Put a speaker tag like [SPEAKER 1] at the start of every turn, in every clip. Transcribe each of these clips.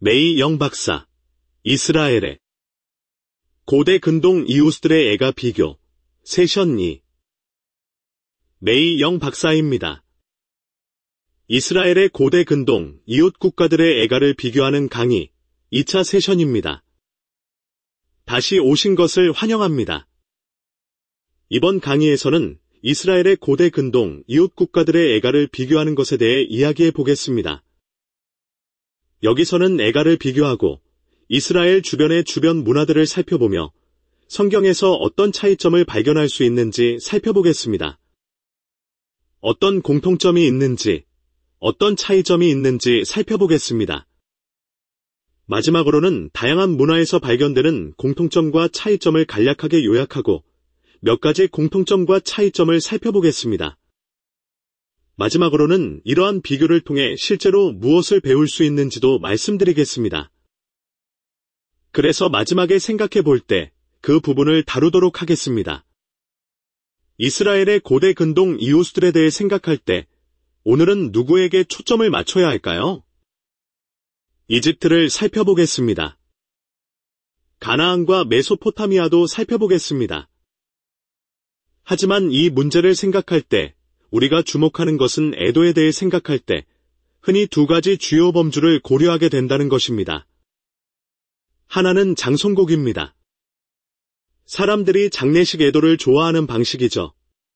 [SPEAKER 1] 메이 영 박사, 이스라엘의 고대 근동 이웃들의 애가 비교, 세션 2. 메이 영 박사입니다. 이스라엘의 고대 근동 이웃 국가들의 애가를 비교하는 강의 2차 세션입니다. 다시 오신 것을 환영합니다. 이번 강의에서는 이스라엘의 고대 근동 이웃 국가들의 애가를 비교하는 것에 대해 이야기해 보겠습니다. 여기서는 애가를 비교하고 이스라엘 주변의 주변 문화들을 살펴보며 성경에서 어떤 차이점을 발견할 수 있는지 살펴보겠습니다. 어떤 공통점이 있는지, 어떤 차이점이 있는지 살펴보겠습니다. 마지막으로는 다양한 문화에서 발견되는 공통점과 차이점을 간략하게 요약하고 몇 가지 공통점과 차이점을 살펴보겠습니다. 마지막으로는 이러한 비교를 통해 실제로 무엇을 배울 수 있는지도 말씀드리겠습니다. 그래서 마지막에 생각해 볼 때 그 부분을 다루도록 하겠습니다. 이스라엘의 고대 근동 이웃들에 대해 생각할 때 오늘은 누구에게 초점을 맞춰야 할까요? 이집트를 살펴보겠습니다. 가나안과 메소포타미아도 살펴보겠습니다. 하지만 이 문제를 생각할 때 우리가 주목하는 것은 에도에 대해 생각할 때 흔히 두 가지 주요 범주를 고려하게 된다는 것입니다. 하나는 장송곡입니다. 사람들이 장례식 애도를 좋아하는 방식이죠.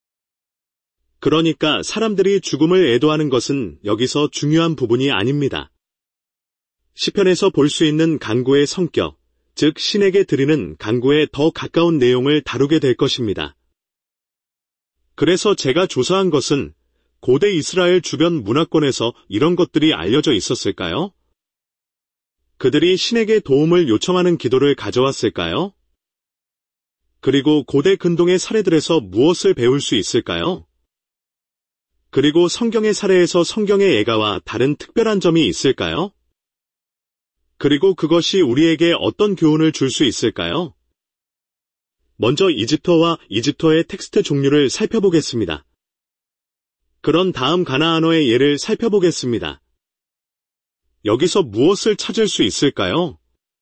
[SPEAKER 1] 그러니까 사람들이 죽음을 애도하는 것은 여기서 중요한 부분이 아닙니다. 시편에서 볼 수 있는 간구의 성격, 즉 신에게 드리는 간구에 더 가까운 내용을 다루게 될 것입니다. 그래서 제가 조사한 것은 고대 이스라엘 주변 문화권에서 이런 것들이 알려져 있었을까요? 그들이 신에게 도움을 요청하는 기도를 가져왔을까요? 그리고 고대 근동의 사례들에서 무엇을 배울 수 있을까요? 그리고 성경의 사례에서 성경의 애가와 다른 특별한 점이 있을까요? 그리고 그것이 우리에게 어떤 교훈을 줄 수 있을까요? 먼저 이집트어와 이집트어의 텍스트 종류를 살펴보겠습니다. 그런 다음 가나안어의 예를 살펴보겠습니다. 여기서 무엇을 찾을 수 있을까요?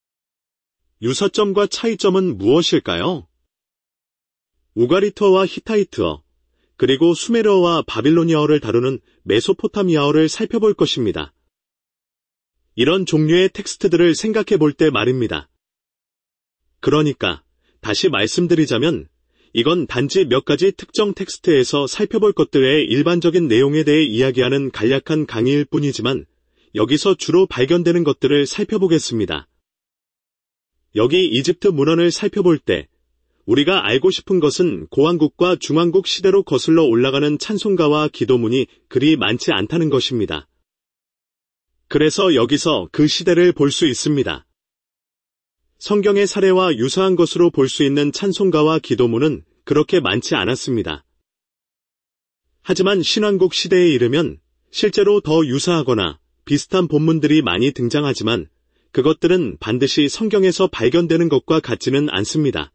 [SPEAKER 1] 유사점과 차이점은 무엇일까요? 우가리트어와 히타이트어, 그리고 수메르어와 바빌로니아어를 다루는 메소포타미아어를 살펴볼 것입니다. 이런 종류의 텍스트들을 생각해 볼 때 말입니다. 그러니까 다시 말씀드리자면 이건 단지 몇 가지 특정 텍스트에서 살펴볼 것들의 일반적인 내용에 대해 이야기하는 간략한 강의일 뿐이지만 여기서 주로 발견되는 것들을 살펴보겠습니다. 여기 이집트 문헌을 살펴볼 때 우리가 알고 싶은 것은 고왕국과 중왕국 시대로 거슬러 올라가는 찬송가와 기도문이 그리 많지 않다는 것입니다. 그래서 여기서 그 시대를 볼 수 있습니다. 성경의 사례와 유사한 것으로 볼 수 있는 찬송가와 기도문은 그렇게 많지 않았습니다. 하지만 신왕국 시대에 이르면 실제로 더 유사하거나 비슷한 본문들이 많이 등장하지만 그것들은 반드시 성경에서 발견되는 것과 같지는 않습니다.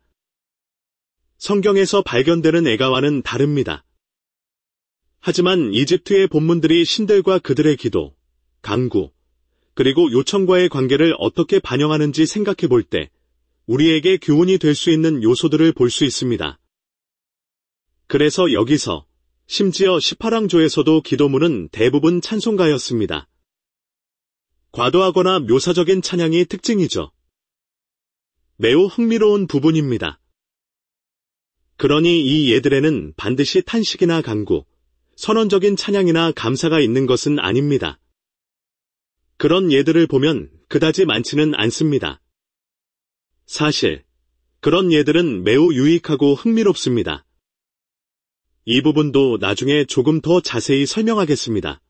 [SPEAKER 1] 성경에서 발견되는 애가와는 다릅니다. 하지만 이집트의 본문들이 신들과 그들의 기도, 간구, 그리고 요청과의 관계를 어떻게 반영하는지 생각해 볼 때 우리에게 교훈이 될 수 있는 요소들을 볼 수 있습니다. 그래서 여기서 심지어 18왕조에서도 기도문은 대부분 찬송가였습니다. 과도하거나 묘사적인 찬양이 특징이죠. 매우 흥미로운 부분입니다. 그러니 이 예들에는 반드시 탄식이나 간구, 선언적인 찬양이나 감사가 있는 것은 아닙니다. 그런 예들을 보면 그다지 많지는 않습니다. 사실 그런 예들은 매우 유익하고 흥미롭습니다. 이 부분도 나중에 조금 더 자세히 설명하겠습니다.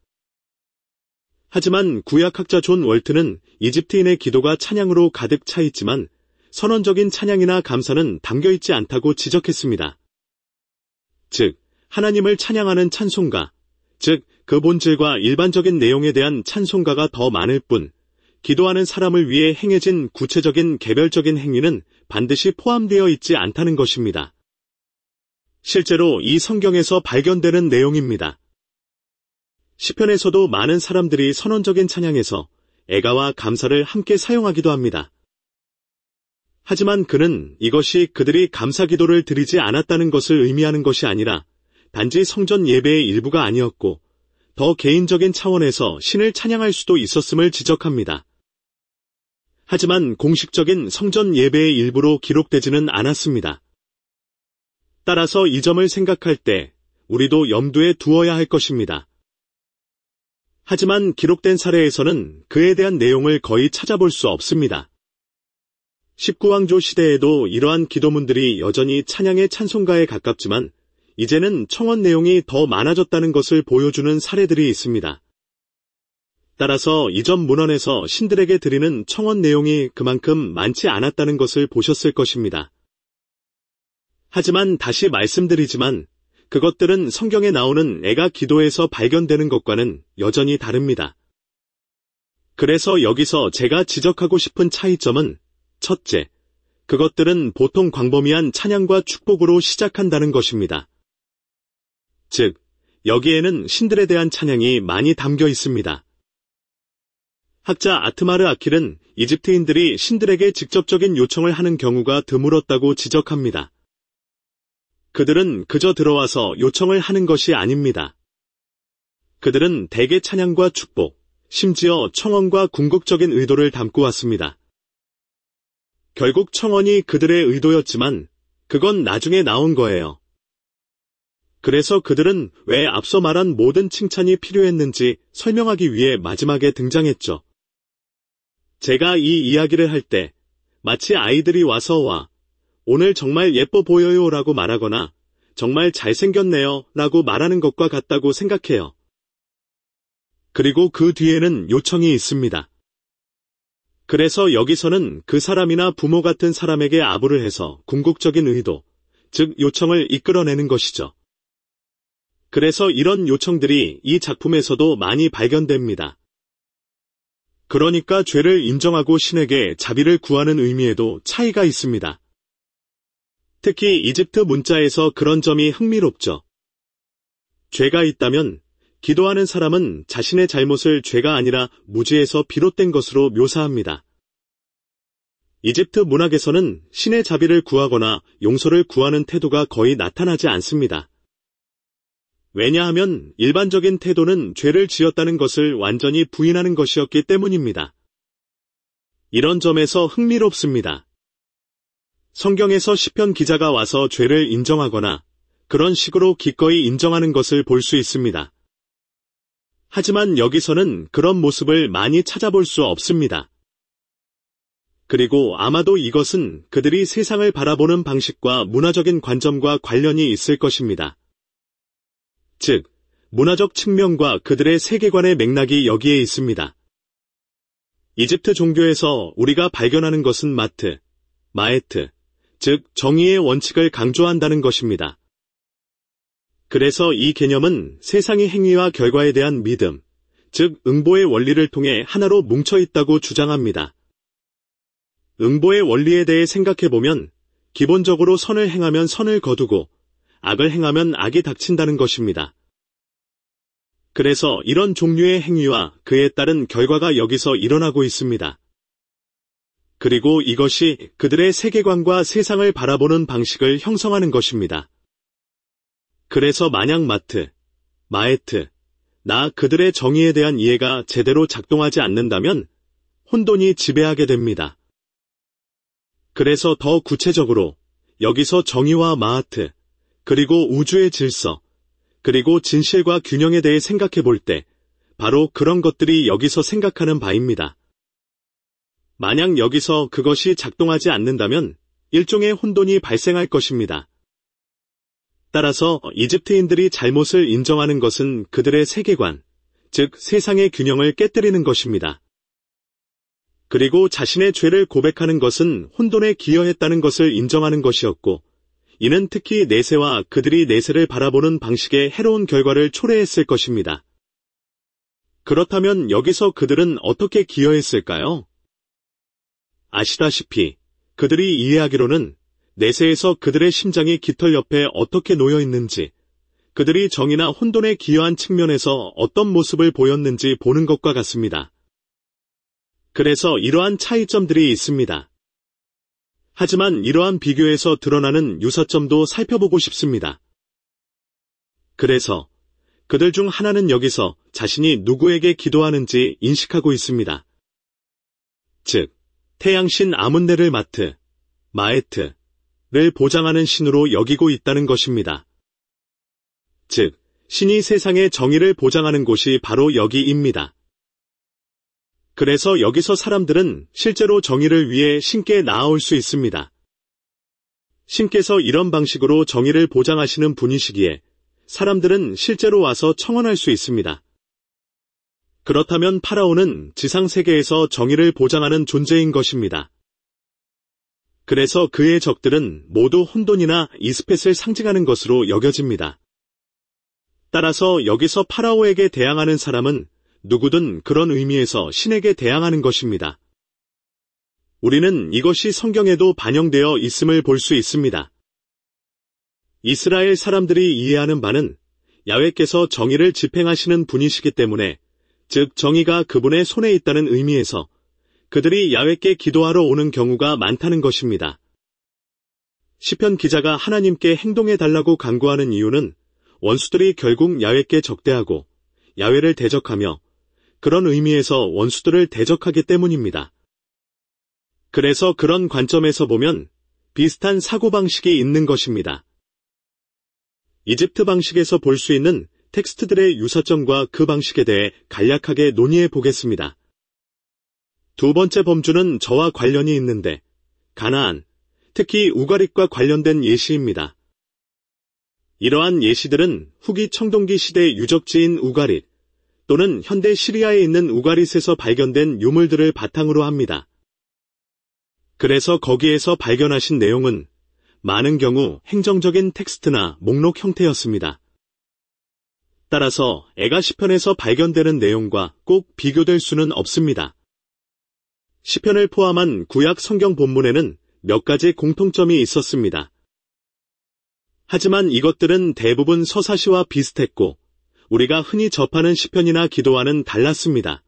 [SPEAKER 1] 하지만 구약학자 존 월트는 이집트인의 기도가 찬양으로 가득 차 있지만 선언적인 찬양이나 감사는 담겨있지 않다고 지적했습니다. 즉, 하나님을 찬양하는 찬송가, 즉 그 본질과 일반적인 내용에 대한 찬송가가 더 많을 뿐 기도하는 사람을 위해 행해진 구체적인 개별적인 행위는 반드시 포함되어 있지 않다는 것입니다. 실제로 이 성경에서 발견되는 내용입니다. 시편에서도 많은 사람들이 선언적인 찬양에서 애가와 감사를 함께 사용하기도 합니다. 하지만 그는 이것이 그들이 감사 기도를 드리지 않았다는 것을 의미하는 것이 아니라 단지 성전 예배의 일부가 아니었고 더 개인적인 차원에서 신을 찬양할 수도 있었음을 지적합니다. 하지만 공식적인 성전 예배의 일부로 기록되지는 않았습니다. 따라서 이 점을 생각할 때 우리도 염두에 두어야 할 것입니다. 하지만 기록된 사례에서는 그에 대한 내용을 거의 찾아볼 수 없습니다. 19왕조 시대에도 이러한 기도문들이 여전히 찬양의 찬송가에 가깝지만 이제는 청원 내용이 더 많아졌다는 것을 보여주는 사례들이 있습니다. 따라서 이전 문헌에서 신들에게 드리는 청원 내용이 그만큼 많지 않았다는 것을 보셨을 것입니다. 하지만 다시 말씀드리지만 그것들은 성경에 나오는 애가 기도에서 발견되는 것과는 여전히 다릅니다. 그래서 여기서 제가 지적하고 싶은 차이점은 첫째, 그것들은 보통 광범위한 찬양과 축복으로 시작한다는 것입니다. 즉, 여기에는 신들에 대한 찬양이 많이 담겨 있습니다. 학자 아트마르 아킬은 이집트인들이 신들에게 직접적인 요청을 하는 경우가 드물었다고 지적합니다. 그들은 그저 들어와서 요청을 하는 것이 아닙니다. 그들은 대개 찬양과 축복, 심지어 청원과 궁극적인 의도를 담고 왔습니다. 결국 청원이 그들의 의도였지만 그건 나중에 나온 거예요. 그래서 그들은 왜 앞서 말한 모든 칭찬이 필요했는지 설명하기 위해 마지막에 등장했죠. 제가 이 이야기를 할 때 마치 아이들이 와서 오늘 정말 예뻐 보여요 라고 말하거나 정말 잘생겼네요 라고 말하는 것과 같다고 생각해요. 그리고 그 뒤에는 요청이 있습니다. 그래서 여기서는 그 사람이나 부모 같은 사람에게 아부를 해서 궁극적인 의도, 즉 요청을 이끌어내는 것이죠. 그래서 이런 요청들이 이 작품에서도 많이 발견됩니다. 그러니까 죄를 인정하고 신에게 자비를 구하는 의미에도 차이가 있습니다. 특히 이집트 문자에서 그런 점이 흥미롭죠. 죄가 있다면 기도하는 사람은 자신의 잘못을 죄가 아니라 무지에서 비롯된 것으로 묘사합니다. 이집트 문학에서는 신의 자비를 구하거나 용서를 구하는 태도가 거의 나타나지 않습니다. 왜냐하면 일반적인 태도는 죄를 지었다는 것을 완전히 부인하는 것이었기 때문입니다. 이런 점에서 흥미롭습니다. 성경에서 시편 기자가 와서 죄를 인정하거나 그런 식으로 기꺼이 인정하는 것을 볼 수 있습니다. 하지만 여기서는 그런 모습을 많이 찾아볼 수 없습니다. 그리고 아마도 이것은 그들이 세상을 바라보는 방식과 문화적인 관점과 관련이 있을 것입니다. 즉, 문화적 측면과 그들의 세계관의 맥락이 여기에 있습니다. 이집트 종교에서 우리가 발견하는 것은 마에트, 즉 정의의 원칙을 강조한다는 것입니다. 그래서 이 개념은 세상의 행위와 결과에 대한 믿음, 즉 응보의 원리를 통해 하나로 뭉쳐 있다고 주장합니다. 응보의 원리에 대해 생각해보면 기본적으로 선을 행하면 선을 거두고 악을 행하면 악이 닥친다는 것입니다. 그래서 이런 종류의 행위와 그에 따른 결과가 여기서 일어나고 있습니다. 그리고 이것이 그들의 세계관과 세상을 바라보는 방식을 형성하는 것입니다. 그래서 만약 마에트, 그들의 정의에 대한 이해가 제대로 작동하지 않는다면 혼돈이 지배하게 됩니다. 그래서 더 구체적으로 여기서 정의와 마아트, 그리고 우주의 질서, 그리고 진실과 균형에 대해 생각해 볼 때 바로 그런 것들이 여기서 생각하는 바입니다. 만약 여기서 그것이 작동하지 않는다면 일종의 혼돈이 발생할 것입니다. 따라서 이집트인들이 잘못을 인정하는 것은 그들의 세계관, 즉 세상의 균형을 깨뜨리는 것입니다. 그리고 자신의 죄를 고백하는 것은 혼돈에 기여했다는 것을 인정하는 것이었고, 이는 특히 내세와 그들이 내세를 바라보는 방식의 해로운 결과를 초래했을 것입니다. 그렇다면 여기서 그들은 어떻게 기여했을까요? 아시다시피 그들이 이해하기로는 내세에서 그들의 심장이 깃털 옆에 어떻게 놓여 있는지, 그들이 정의나 혼돈에 기여한 측면에서 어떤 모습을 보였는지 보는 것과 같습니다. 그래서 이러한 차이점들이 있습니다. 하지만 이러한 비교에서 드러나는 유사점도 살펴보고 싶습니다. 그래서 그들 중 하나는 여기서 자신이 누구에게 기도하는지 인식하고 있습니다. 즉, 태양신 아문네를 마에트를 보장하는 신으로 여기고 있다는 것입니다. 즉, 신이 세상의 정의를 보장하는 곳이 바로 여기입니다. 그래서 여기서 사람들은 실제로 정의를 위해 신께 나아올 수 있습니다. 신께서 이런 방식으로 정의를 보장하시는 분이시기에 사람들은 실제로 와서 청원할 수 있습니다. 그렇다면 파라오는 지상세계에서 정의를 보장하는 존재인 것입니다. 그래서 그의 적들은 모두 혼돈이나 이스펫을 상징하는 것으로 여겨집니다. 따라서 여기서 파라오에게 대항하는 사람은 누구든 그런 의미에서 신에게 대항하는 것입니다. 우리는 이것이 성경에도 반영되어 있음을 볼 수 있습니다. 이스라엘 사람들이 이해하는 바는 야훼께서 정의를 집행하시는 분이시기 때문에, 즉 정의가 그분의 손에 있다는 의미에서 그들이 야훼께 기도하러 오는 경우가 많다는 것입니다. 시편 기자가 하나님께 행동해달라고 간구하는 이유는 원수들이 결국 야훼께 적대하고 야훼를 대적하며 그런 의미에서 원수들을 대적하기 때문입니다. 그래서 그런 관점에서 보면 비슷한 사고방식이 있는 것입니다. 이집트 방식에서 볼 수 있는 텍스트들의 유사점과 그 방식에 대해 간략하게 논의해 보겠습니다. 두 번째 범주는 저와 관련이 있는데, 가나안, 특히 우가릿과 관련된 예시입니다. 이러한 예시들은 후기 청동기 시대 유적지인 우가릿 또는 현대 시리아에 있는 우가릿에서 발견된 유물들을 바탕으로 합니다. 그래서 거기에서 발견하신 내용은 많은 경우 행정적인 텍스트나 목록 형태였습니다. 따라서 애가 시편에서 발견되는 내용과 꼭 비교될 수는 없습니다. 시편을 포함한 구약 성경 본문에는 몇 가지 공통점이 있었습니다. 하지만 이것들은 대부분 서사시와 비슷했고 우리가 흔히 접하는 시편이나 기도와는 달랐습니다.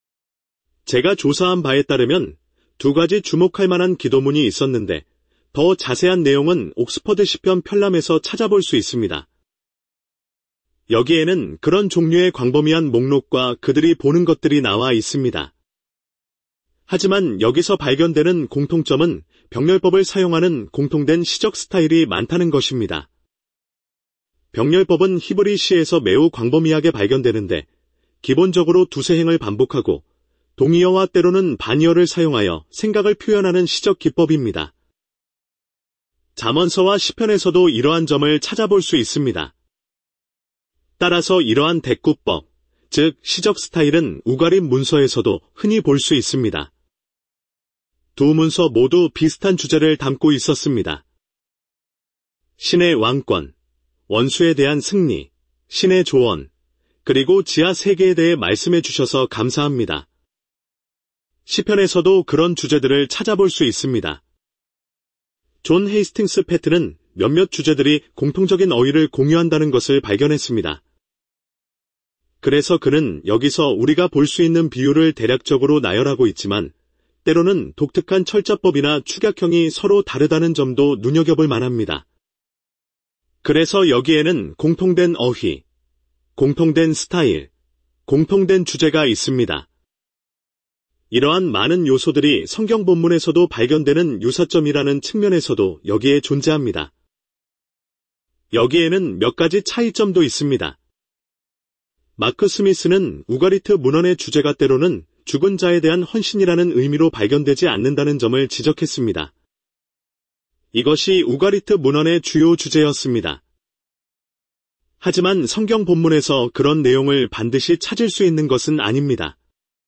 [SPEAKER 1] 제가 조사한 바에 따르면 두 가지 주목할 만한 기도문이 있었는데 더 자세한 내용은 옥스퍼드 시편 편람에서 찾아볼 수 있습니다. 여기에는 그런 종류의 광범위한 목록과 그들이 보는 것들이 나와 있습니다. 하지만 여기서 발견되는 공통점은 병렬법을 사용하는 공통된 시적 스타일이 많다는 것입니다. 병렬법은 히브리 시에서 매우 광범위하게 발견되는데 기본적으로 두세 행을 반복하고 동의어와 때로는 반의어를 사용하여 생각을 표현하는 시적 기법입니다. 잠언서와 시편에서도 이러한 점을 찾아볼 수 있습니다. 따라서 이러한 대꾸법, 즉 시적 스타일은 우가릿 문서에서도 흔히 볼 수 있습니다. 두 문서 모두 비슷한 주제를 담고 있었습니다. 신의 왕권, 원수에 대한 승리, 신의 조언, 그리고 지하 세계에 대해 말씀해 주셔서 감사합니다. 시편에서도 그런 주제들을 찾아볼 수 있습니다. 존 헤이스팅스 패트는 몇몇 주제들이 공통적인 어휘를 공유한다는 것을 발견했습니다. 그래서 그는 여기서 우리가 볼 수 있는 비유를 대략적으로 나열하고 있지만 때로는 독특한 철자법이나 축약형이 서로 다르다는 점도 눈여겨볼 만합니다. 그래서 여기에는 공통된 어휘, 공통된 스타일, 공통된 주제가 있습니다. 이러한 많은 요소들이 성경 본문에서도 발견되는 유사점이라는 측면에서도 여기에 존재합니다. 여기에는 몇 가지 차이점도 있습니다. 마크 스미스는 우가리트 문헌의 주제가 때로는 죽은 자에 대한 헌신이라는 의미로 발견되지 않는다는 점을 지적했습니다. 이것이 우가리트 문헌의 주요 주제였습니다. 하지만 성경 본문에서 그런 내용을 반드시 찾을 수 있는 것은 아닙니다.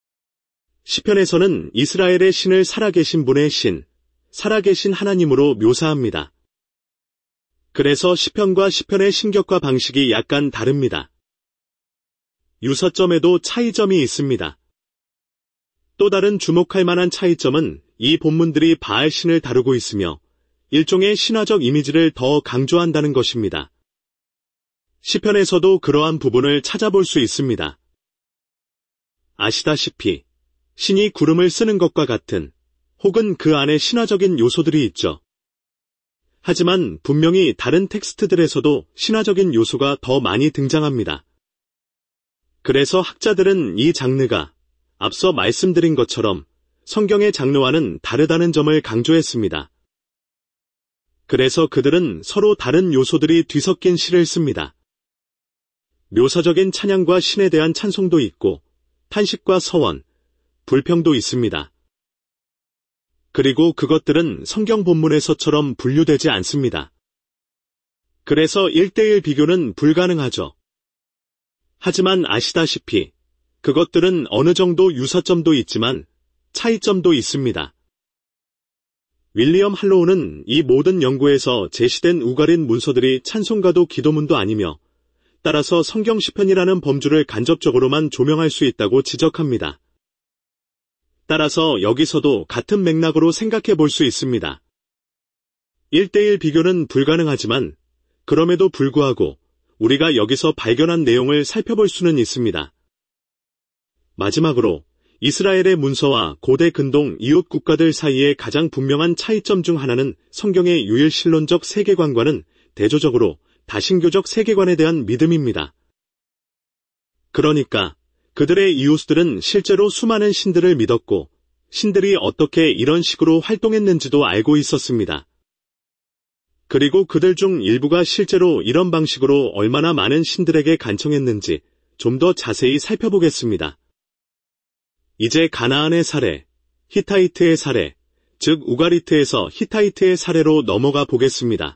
[SPEAKER 1] 시편에서는 이스라엘의 신을 살아계신 분의 신, 살아계신 하나님으로 묘사합니다. 그래서 시편과 시편의 신격과 방식이 약간 다릅니다. 유사점에도 차이점이 있습니다. 또 다른 주목할 만한 차이점은 이 본문들이 바알 신을 다루고 있으며 일종의 신화적 이미지를 더 강조한다는 것입니다. 시편에서도 그러한 부분을 찾아볼 수 있습니다. 아시다시피 신이 구름을 쓰는 것과 같은 혹은 그 안에 신화적인 요소들이 있죠. 하지만 분명히 다른 텍스트들에서도 신화적인 요소가 더 많이 등장합니다. 그래서 학자들은 이 장르가 앞서 말씀드린 것처럼 성경의 장르와는 다르다는 점을 강조했습니다. 그래서 그들은 서로 다른 요소들이 뒤섞인 시를 씁니다. 묘사적인 찬양과 신에 대한 찬송도 있고 탄식과 서원, 불평도 있습니다. 그리고 그것들은 성경 본문에서처럼 분류되지 않습니다. 그래서 1:1 비교는 불가능하죠. 하지만 아시다시피 그것들은 어느 정도 유사점도 있지만 차이점도 있습니다. 윌리엄 할로우는 이 모든 연구에서 제시된 우가린 문서들이 찬송가도 기도문도 아니며 따라서 성경 시편이라는 범주를 간접적으로만 조명할 수 있다고 지적합니다. 따라서 여기서도 같은 맥락으로 생각해 볼 수 있습니다. 1:1 비교는 불가능하지만 그럼에도 불구하고 우리가 여기서 발견한 내용을 살펴볼 수는 있습니다. 마지막으로 이스라엘의 문서와 고대 근동 이웃 국가들 사이의 가장 분명한 차이점 중 하나는 성경의 유일신론적 세계관과는 대조적으로 다신교적 세계관에 대한 믿음입니다. 그러니까 그들의 이웃들은 실제로 수많은 신들을 믿었고 신들이 어떻게 이런 식으로 활동했는지도 알고 있었습니다. 그리고 그들 중 일부가 실제로 이런 방식으로 얼마나 많은 신들에게 간청했는지 좀 더 자세히 살펴보겠습니다. 이제 가나안의 사례, 히타이트의 사례, 즉 우가리트에서 히타이트의 사례로 넘어가 보겠습니다.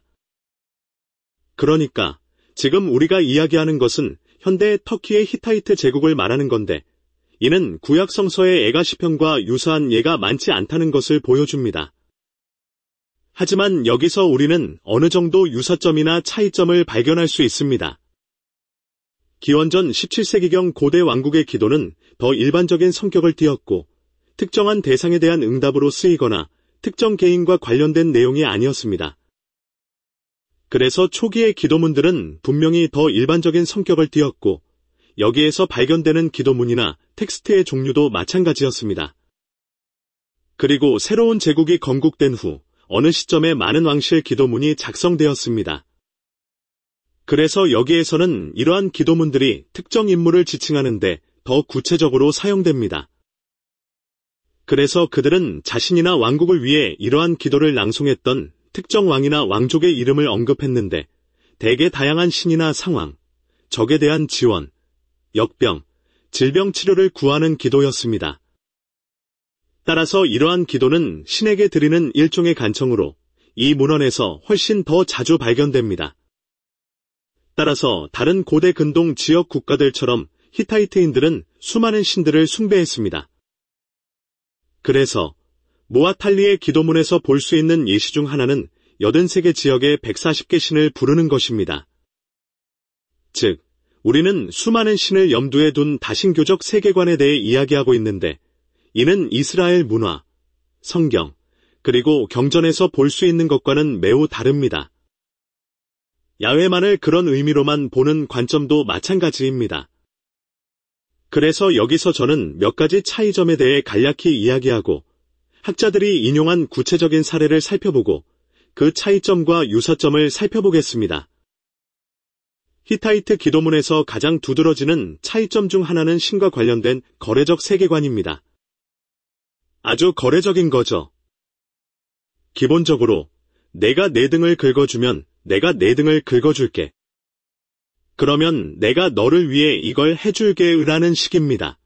[SPEAKER 1] 그러니까 지금 우리가 이야기하는 것은 현대 터키의 히타이트 제국을 말하는 건데 이는 구약 성서의 애가시편과 유사한 예가 많지 않다는 것을 보여줍니다. 하지만 여기서 우리는 어느 정도 유사점이나 차이점을 발견할 수 있습니다. 기원전 17세기경 고대 왕국의 기도는 더 일반적인 성격을 띠었고 특정한 대상에 대한 응답으로 쓰이거나 특정 개인과 관련된 내용이 아니었습니다. 그래서 초기의 기도문들은 분명히 더 일반적인 성격을 띠었고 여기에서 발견되는 기도문이나 텍스트의 종류도 마찬가지였습니다. 그리고 새로운 제국이 건국된 후 어느 시점에 많은 왕실 기도문이 작성되었습니다. 그래서 여기에서는 이러한 기도문들이 특정 인물을 지칭하는데 더 구체적으로 사용됩니다. 그래서 그들은 자신이나 왕국을 위해 이러한 기도를 낭송했던 특정 왕이나 왕족의 이름을 언급했는데 대개 다양한 신이나 상황, 적에 대한 지원, 역병, 질병 치료를 구하는 기도였습니다. 따라서 이러한 기도는 신에게 드리는 일종의 간청으로 이 문헌에서 훨씬 더 자주 발견됩니다. 따라서 다른 고대 근동 지역 국가들처럼 히타이트인들은 수많은 신들을 숭배했습니다. 그래서 모아탈리의 기도문에서 볼 수 있는 예시 중 하나는 83개 지역의 140개 신을 부르는 것입니다. 즉, 우리는 수많은 신을 염두에 둔 다신교적 세계관에 대해 이야기하고 있는데 이는 이스라엘 문화, 성경, 그리고 경전에서 볼 수 있는 것과는 매우 다릅니다. 야훼만을 그런 의미로만 보는 관점도 마찬가지입니다. 그래서 여기서 저는 몇 가지 차이점에 대해 간략히 이야기하고 학자들이 인용한 구체적인 사례를 살펴보고 그 차이점과 유사점을 살펴보겠습니다. 히타이트 기도문에서 가장 두드러지는 차이점 중 하나는 신과 관련된 거래적 세계관입니다. 아주 거래적인 거죠. 기본적으로 내가 내 등을 긁어주면 내가 내 등을 긁어줄게. 그러면 내가 너를 위해 이걸 해줄게 라는 식입니다.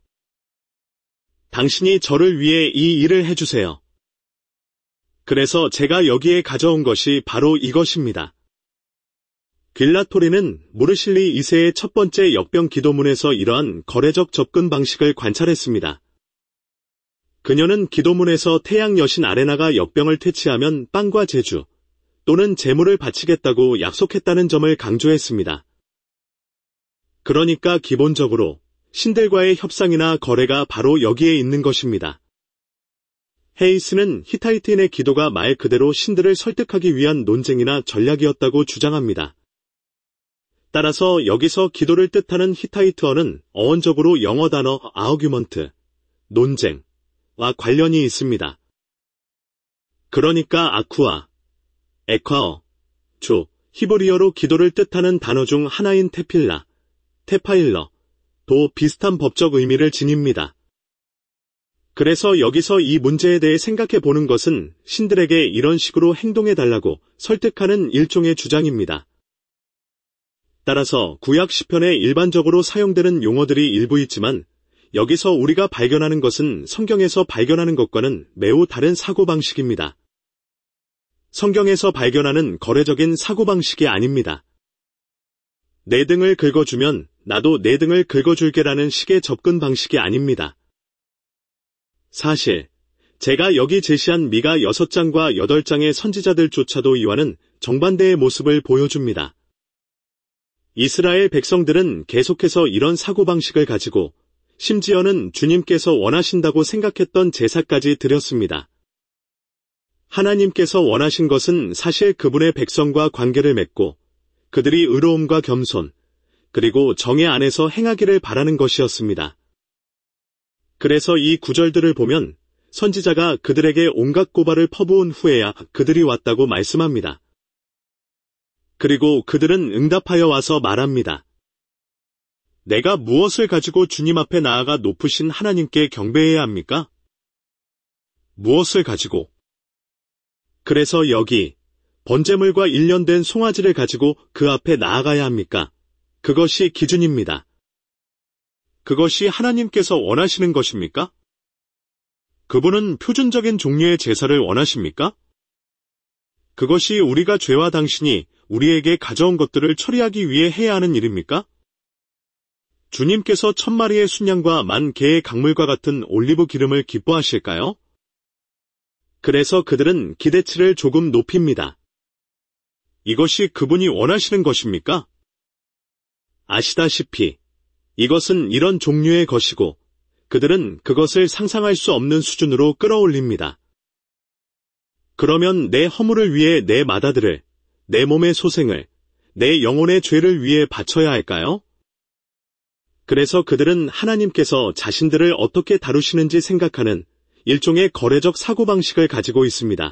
[SPEAKER 1] 당신이 저를 위해 이 일을 해주세요. 그래서 제가 여기에 가져온 것이 바로 이것입니다. 길라토리는 무르실리 2세의 첫 번째 역병 기도문에서 이러한 거래적 접근 방식을 관찰했습니다. 그녀는 기도문에서 태양 여신 아레나가 역병을 퇴치하면 빵과 제주 또는 제물을 바치겠다고 약속했다는 점을 강조했습니다. 그러니까 기본적으로 신들과의 협상이나 거래가 바로 여기에 있는 것입니다. 헤이스는 히타이트인의 기도가 말 그대로 신들을 설득하기 위한 논쟁이나 전략이었다고 주장합니다. 따라서 여기서 기도를 뜻하는 히타이트어는 어원적으로 영어 단어 아우규먼트, 논쟁, 관련이 있습니다. 그러니까 아쿠아, 에콰어, 주, 히브리어로 기도를 뜻하는 단어 중 하나인 테필라, 테파일러, 도 비슷한 법적 의미를 지닙니다. 그래서 여기서 이 문제에 대해 생각해 보는 것은 신들에게 이런 식으로 행동해달라고 설득하는 일종의 주장입니다. 따라서 구약 시편에 일반적으로 사용되는 용어들이 일부 있지만 여기서 우리가 발견하는 것은 성경에서 발견하는 것과는 매우 다른 사고방식입니다. 성경에서 발견하는 거래적인 사고방식이 아닙니다. 내 등을 긁어주면 나도 내 등을 긁어줄게라는 식의 접근 방식이 아닙니다. 사실 제가 여기 제시한 미가 6장과 8장의 선지자들조차도 이와는 정반대의 모습을 보여줍니다. 이스라엘 백성들은 계속해서 이런 사고방식을 가지고 심지어는 주님께서 원하신다고 생각했던 제사까지 드렸습니다. 하나님께서 원하신 것은 사실 그분의 백성과 관계를 맺고 그들이 의로움과 겸손, 그리고 정의 안에서 행하기를 바라는 것이었습니다. 그래서 이 구절들을 보면 선지자가 그들에게 온갖 고발을 퍼부은 후에야 그들이 왔다고 말씀합니다. 그리고 그들은 응답하여 와서 말합니다. 내가 무엇을 가지고 주님 앞에 나아가 높으신 하나님께 경배해야 합니까? 무엇을 가지고? 그래서 여기 번제물과 일련된 송아지를 가지고 그 앞에 나아가야 합니까? 그것이 기준입니다. 그것이 하나님께서 원하시는 것입니까? 그분은 표준적인 종류의 제사를 원하십니까? 그것이 우리가 죄와 당신이 우리에게 가져온 것들을 처리하기 위해 해야 하는 일입니까? 주님께서 1000마리의 순양과 10,000개의 강물과 같은 올리브 기름을 기뻐하실까요? 그래서 그들은 기대치를 조금 높입니다. 이것이 그분이 원하시는 것입니까? 아시다시피 이것은 이런 종류의 것이고 그들은 그것을 상상할 수 없는 수준으로 끌어올립니다. 그러면 내 허물을 위해 내 마다들을, 내 몸의 소생을, 내 영혼의 죄를 위해 바쳐야 할까요? 그래서 그들은 하나님께서 자신들을 어떻게 다루시는지 생각하는 일종의 거래적 사고방식을 가지고 있습니다.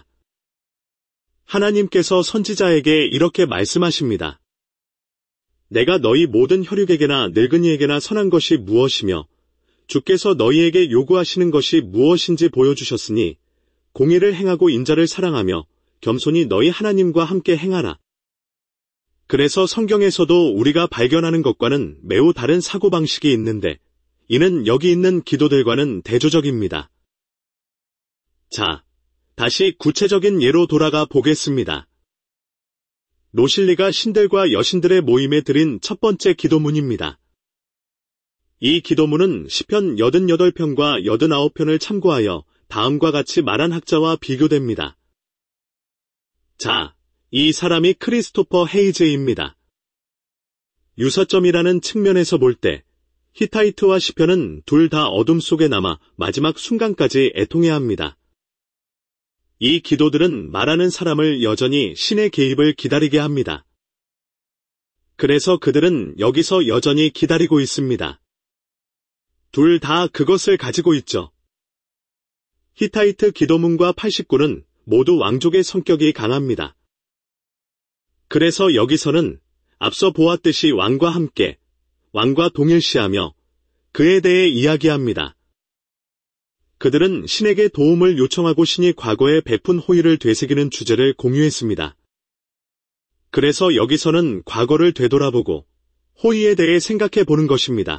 [SPEAKER 1] 하나님께서 선지자에게 이렇게 말씀하십니다. 내가 너희 모든 혈육에게나 늙은이에게나 선한 것이 무엇이며 주께서 너희에게 요구하시는 것이 무엇인지 보여주셨으니 공의를 행하고 인자를 사랑하며 겸손히 너희 하나님과 함께 행하라. 그래서 성경에서도 우리가 발견하는 것과는 매우 다른 사고방식이 있는데 이는 여기 있는 기도들과는 대조적입니다. 자, 다시 구체적인 예로 돌아가 보겠습니다. 노실리가 신들과 여신들의 모임에 드린 첫 번째 기도문입니다. 이 기도문은 시편 88편과 89편을 참고하여 다음과 같이 말한 학자와 비교됩니다. 자, 이 사람이 크리스토퍼 헤이즈입니다. 유사점이라는 측면에서 볼 때 히타이트와 시편은 둘 다 어둠 속에 남아 마지막 순간까지 애통해야 합니다. 이 기도들은 말하는 사람을 여전히 신의 개입을 기다리게 합니다. 그래서 그들은 여기서 여전히 기다리고 있습니다. 둘 다 그것을 가지고 있죠. 히타이트 기도문과 89는 모두 왕족의 성격이 강합니다. 그래서 여기서는 앞서 보았듯이 왕과 함께, 왕과 동일시하며 그에 대해 이야기합니다. 그들은 신에게 도움을 요청하고 신이 과거에 베푼 호의를 되새기는 주제를 공유했습니다. 그래서 여기서는 과거를 되돌아보고 호의에 대해 생각해 보는 것입니다.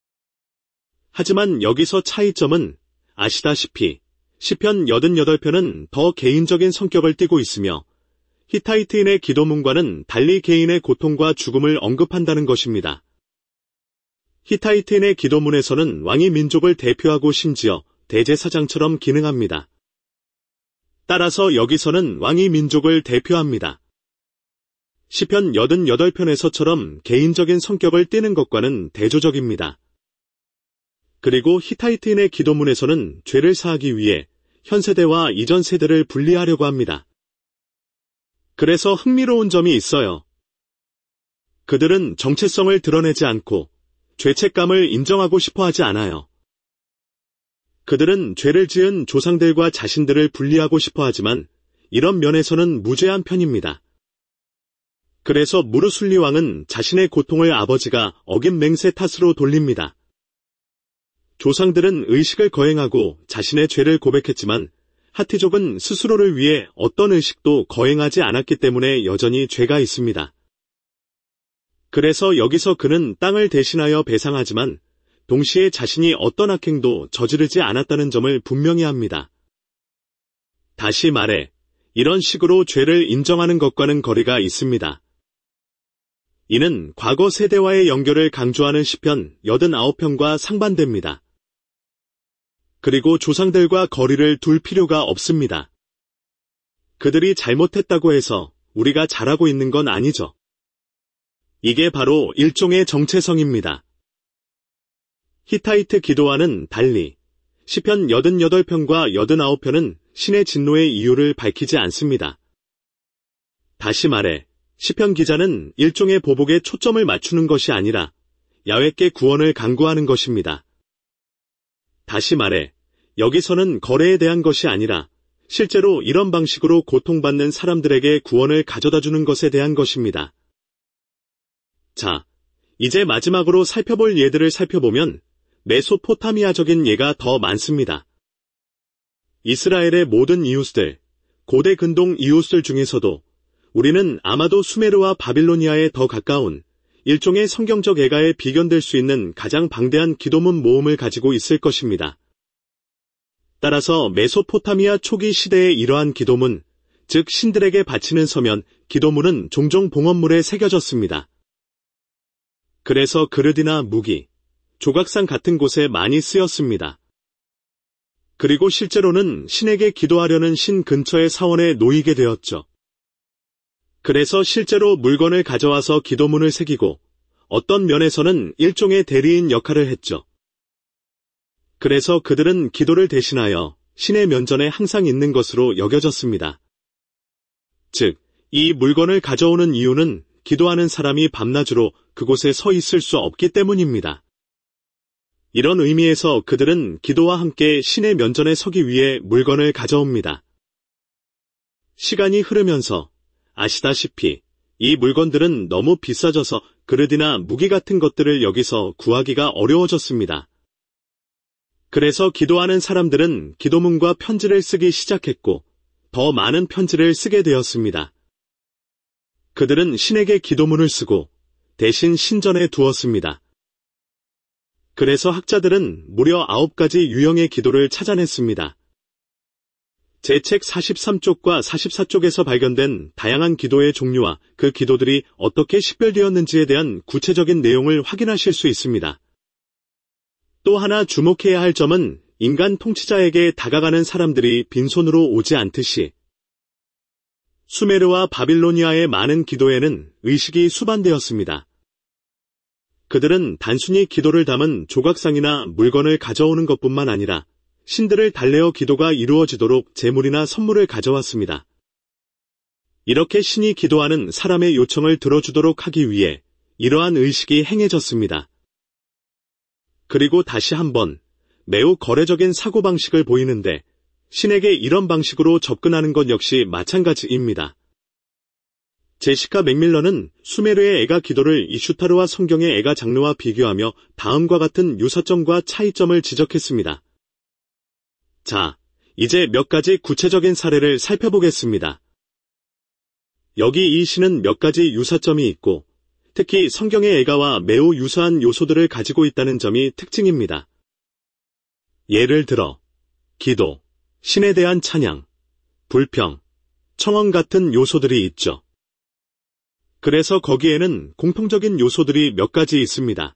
[SPEAKER 1] 하지만 여기서 차이점은 아시다시피 시편 88편은 더 개인적인 성격을 띠고 있으며 히타이트인의 기도문과는 달리 개인의 고통과 죽음을 언급한다는 것입니다. 히타이트인의 기도문에서는 왕이 민족을 대표하고 심지어 대제사장처럼 기능합니다. 따라서 여기서는 왕이 민족을 대표합니다. 시편 88편에서처럼 개인적인 성격을 띠는 것과는 대조적입니다. 그리고 히타이트인의 기도문에서는 죄를 사하기 위해 현 세대와 이전 세대를 분리하려고 합니다. 그래서 흥미로운 점이 있어요. 그들은 정체성을 드러내지 않고 죄책감을 인정하고 싶어 하지 않아요. 그들은 죄를 지은 조상들과 자신들을 분리하고 싶어 하지만 이런 면에서는 무죄한 편입니다. 그래서 무르술리 왕은 자신의 고통을 아버지가 어긴 맹세 탓으로 돌립니다. 조상들은 의식을 거행하고 자신의 죄를 고백했지만 하티족은 스스로를 위해 어떤 의식도 거행하지 않았기 때문에 여전히 죄가 있습니다. 그래서 여기서 그는 땅을 대신하여 배상하지만 동시에 자신이 어떤 악행도 저지르지 않았다는 점을 분명히 합니다. 다시 말해, 이런 식으로 죄를 인정하는 것과는 거리가 있습니다. 이는 과거 세대와의 연결을 강조하는 시편 89편과 상반됩니다. 그리고 조상들과 거리를 둘 필요가 없습니다. 그들이 잘못했다고 해서 우리가 잘하고 있는 건 아니죠. 이게 바로 일종의 정체성입니다. 히타이트 기도와는 달리 시편 88편과 89편은 신의 진노의 이유를 밝히지 않습니다. 다시 말해 시편 기자는 일종의 보복에 초점을 맞추는 것이 아니라 야훼께 구원을 간구하는 것입니다. 다시 말해 여기서는 거래에 대한 것이 아니라 실제로 이런 방식으로 고통받는 사람들에게 구원을 가져다주는 것에 대한 것입니다. 자, 이제 마지막으로 살펴볼 예들을 살펴보면 메소포타미아적인 예가 더 많습니다. 이스라엘의 모든 이웃들, 고대 근동 이웃들 중에서도 우리는 아마도 수메르와 바빌로니아에 더 가까운 일종의 성경적 애가에 비견될 수 있는 가장 방대한 기도문 모음을 가지고 있을 것입니다. 따라서 메소포타미아 초기 시대의 이러한 기도문, 즉 신들에게 바치는 서면, 기도문은 종종 봉헌물에 새겨졌습니다. 그래서 그릇이나 무기, 조각상 같은 곳에 많이 쓰였습니다. 그리고 실제로는 신에게 기도하려는 신 근처의 사원에 놓이게 되었죠. 그래서 실제로 물건을 가져와서 기도문을 새기고 어떤 면에서는 일종의 대리인 역할을 했죠. 그래서 그들은 기도를 대신하여 신의 면전에 항상 있는 것으로 여겨졌습니다. 즉, 이 물건을 가져오는 이유는 기도하는 사람이 밤낮으로 그곳에 서 있을 수 없기 때문입니다. 이런 의미에서 그들은 기도와 함께 신의 면전에 서기 위해 물건을 가져옵니다. 시간이 흐르면서 아시다시피 이 물건들은 너무 비싸져서 그릇이나 무기 같은 것들을 여기서 구하기가 어려워졌습니다. 그래서 기도하는 사람들은 기도문과 편지를 쓰기 시작했고 더 많은 편지를 쓰게 되었습니다. 그들은 신에게 기도문을 쓰고 대신 신전에 두었습니다. 그래서 학자들은 무려 9가지 유형의 기도를 찾아냈습니다. 제 책 43쪽과 44쪽에서 발견된 다양한 기도의 종류와 그 기도들이 어떻게 식별되었는지에 대한 구체적인 내용을 확인하실 수 있습니다. 또 하나 주목해야 할 점은 인간 통치자에게 다가가는 사람들이 빈손으로 오지 않듯이 수메르와 바빌로니아의 많은 기도에는 의식이 수반되었습니다. 그들은 단순히 기도를 담은 조각상이나 물건을 가져오는 것뿐만 아니라 신들을 달래어 기도가 이루어지도록 제물이나 선물을 가져왔습니다. 이렇게 신이 기도하는 사람의 요청을 들어주도록 하기 위해 이러한 의식이 행해졌습니다. 그리고 다시 한번 매우 거래적인 사고방식을 보이는데 신에게 이런 방식으로 접근하는 것 역시 마찬가지입니다. 제시카 맥밀런은 수메르의 애가 기도를 이슈타르와 성경의 애가 장르와 비교하며 다음과 같은 유사점과 차이점을 지적했습니다. 자, 이제 몇 가지 구체적인 사례를 살펴보겠습니다. 여기 이 시는 몇 가지 유사점이 있고 특히 성경의 애가와 매우 유사한 요소들을 가지고 있다는 점이 특징입니다. 예를 들어 기도, 신에 대한 찬양, 불평, 청언 같은 요소들이 있죠. 그래서 거기에는 공통적인 요소들이 몇 가지 있습니다.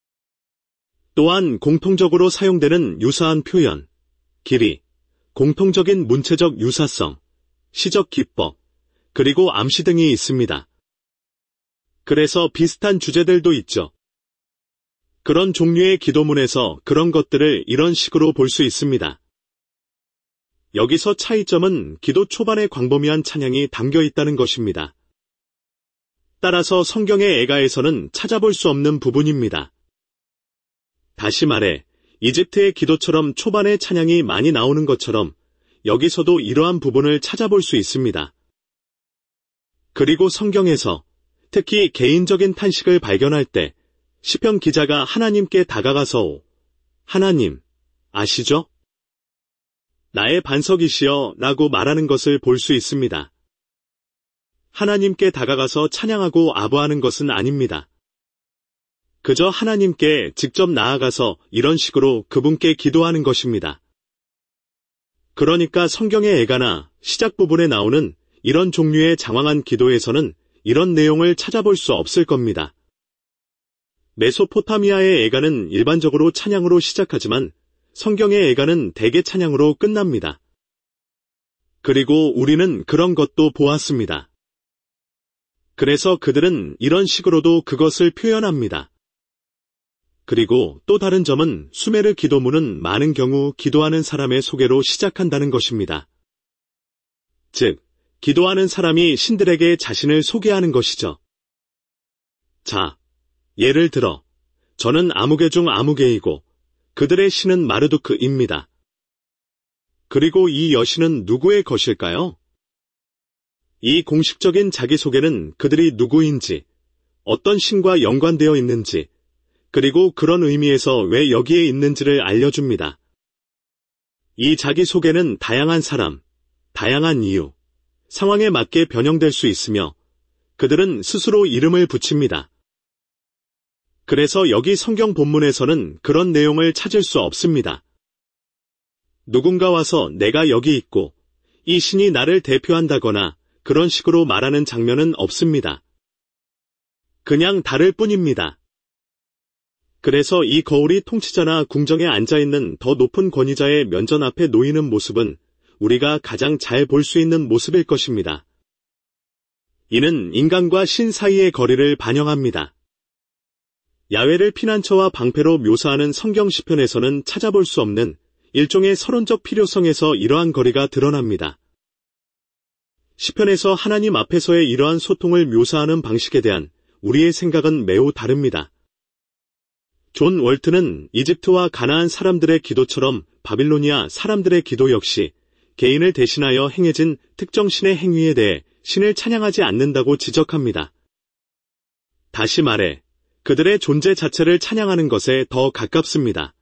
[SPEAKER 1] 또한 공통적으로 사용되는 유사한 표현, 길이, 공통적인 문체적 유사성, 시적 기법, 그리고 암시 등이 있습니다. 그래서 비슷한 주제들도 있죠. 그런 종류의 기도문에서 그런 것들을 이런 식으로 볼 수 있습니다. 여기서 차이점은 기도 초반의 광범위한 찬양이 담겨 있다는 것입니다. 따라서 성경의 애가에서는 찾아볼 수 없는 부분입니다. 다시 말해, 이집트의 기도처럼 초반에 찬양이 많이 나오는 것처럼 여기서도 이러한 부분을 찾아볼 수 있습니다. 그리고 성경에서 특히 개인적인 탄식을 발견할 때 시편 기자가 하나님께 다가가서 하나님, 아시죠? 나의 반석이시여 라고 말하는 것을 볼 수 있습니다. 하나님께 다가가서 찬양하고 아부하는 것은 아닙니다. 그저 하나님께 직접 나아가서 이런 식으로 그분께 기도하는 것입니다. 그러니까 성경의 애가나 시작 부분에 나오는 이런 종류의 장황한 기도에서는 이런 내용을 찾아볼 수 없을 겁니다. 메소포타미아의 애가는 일반적으로 찬양으로 시작하지만 성경의 애가는 대개 찬양으로 끝납니다. 그리고 우리는 그런 것도 보았습니다. 그래서 그들은 이런 식으로도 그것을 표현합니다. 그리고 또 다른 점은 수메르 기도문은 많은 경우 기도하는 사람의 소개로 시작한다는 것입니다. 즉, 기도하는 사람이 신들에게 자신을 소개하는 것이죠. 자, 예를 들어 저는 아무개 중 아무개이고 그들의 신은 마르두크입니다. 그리고 이 여신은 누구의 것일까요? 이 공식적인 자기소개는 그들이 누구인지, 어떤 신과 연관되어 있는지, 그리고 그런 의미에서 왜 여기에 있는지를 알려줍니다. 이 자기소개는 다양한 사람, 다양한 이유, 상황에 맞게 변형될 수 있으며 그들은 스스로 이름을 붙입니다. 그래서 여기 성경 본문에서는 그런 내용을 찾을 수 없습니다. 누군가 와서 내가 여기 있고 이 신이 나를 대표한다거나 그런 식으로 말하는 장면은 없습니다. 그냥 다를 뿐입니다. 그래서 이 거울이 통치자나 궁정에 앉아있는 더 높은 권위자의 면전 앞에 놓이는 모습은 우리가 가장 잘 볼 수 있는 모습일 것입니다. 이는 인간과 신 사이의 거리를 반영합니다. 야훼를 피난처와 방패로 묘사하는 성경 시편에서는 찾아볼 수 없는 일종의 서론적 필요성에서 이러한 거리가 드러납니다. 시편에서 하나님 앞에서의 이러한 소통을 묘사하는 방식에 대한 우리의 생각은 매우 다릅니다. 존 월트는 이집트와 가나안 사람들의 기도처럼 바빌로니아 사람들의 기도 역시 개인을 대신하여 행해진 특정 신의 행위에 대해 신을 찬양하지 않는다고 지적합니다. 다시 말해 그들의 존재 자체를 찬양하는 것에 더 가깝습니다.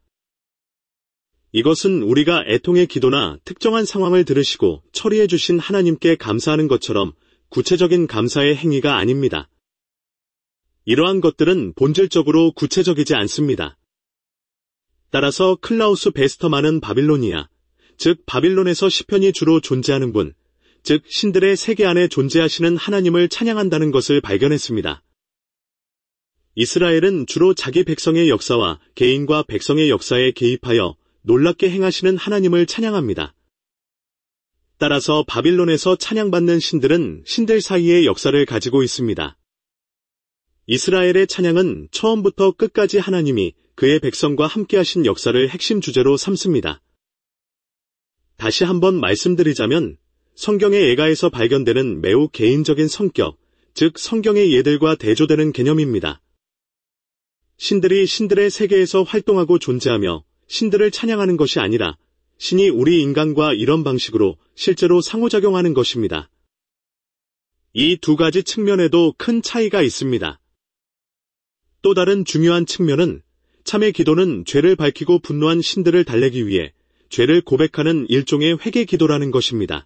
[SPEAKER 1] 이것은 우리가 애통의 기도나 특정한 상황을 들으시고 처리해 주신 하나님께 감사하는 것처럼 구체적인 감사의 행위가 아닙니다. 이러한 것들은 본질적으로 구체적이지 않습니다. 따라서 클라우스 베스터만은 바빌로니아, 즉 바빌론에서 시편이 주로 존재하는 분, 즉 신들의 세계 안에 존재하시는 하나님을 찬양한다는 것을 발견했습니다. 이스라엘은 주로 자기 백성의 역사와 개인과 백성의 역사에 개입하여 놀랍게 행하시는 하나님을 찬양합니다. 따라서 바빌론에서 찬양받는 신들은 신들 사이의 역사를 가지고 있습니다. 이스라엘의 찬양은 처음부터 끝까지 하나님이 그의 백성과 함께하신 역사를 핵심 주제로 삼습니다. 다시 한번 말씀드리자면 성경의 애가에서 발견되는 매우 개인적인 성격, 즉 성경의 예들과 대조되는 개념입니다. 신들이 신들의 세계에서 활동하고 존재하며 신들을 찬양하는 것이 아니라 신이 우리 인간과 이런 방식으로 실제로 상호작용하는 것입니다. 이 두 가지 측면에도 큰 차이가 있습니다. 또 다른 중요한 측면은 참의 기도는 죄를 밝히고 분노한 신들을 달래기 위해 죄를 고백하는 일종의 회개 기도라는 것입니다.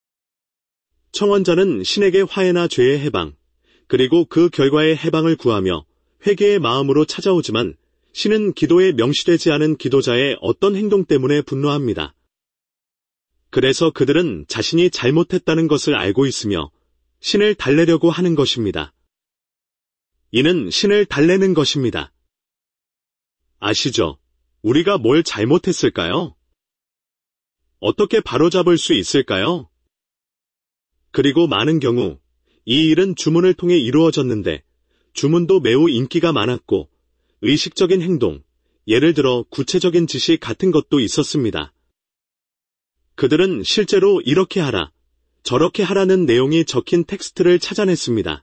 [SPEAKER 1] 청원자는 신에게 화해나 죄의 해방, 그리고 그 결과의 해방을 구하며 회개의 마음으로 찾아오지만 신은 기도에 명시되지 않은 기도자의 어떤 행동 때문에 분노합니다. 그래서 그들은 자신이 잘못했다는 것을 알고 있으며 신을 달래려고 하는 것입니다. 이는 신을 달래는 것입니다. 아시죠? 우리가 뭘 잘못했을까요? 어떻게 바로잡을 수 있을까요? 그리고 많은 경우 이 일은 주문을 통해 이루어졌는데 주문도 매우 인기가 많았고 의식적인 행동, 예를 들어 구체적인 지시 같은 것도 있었습니다. 그들은 실제로 이렇게 하라, 저렇게 하라는 내용이 적힌 텍스트를 찾아냈습니다.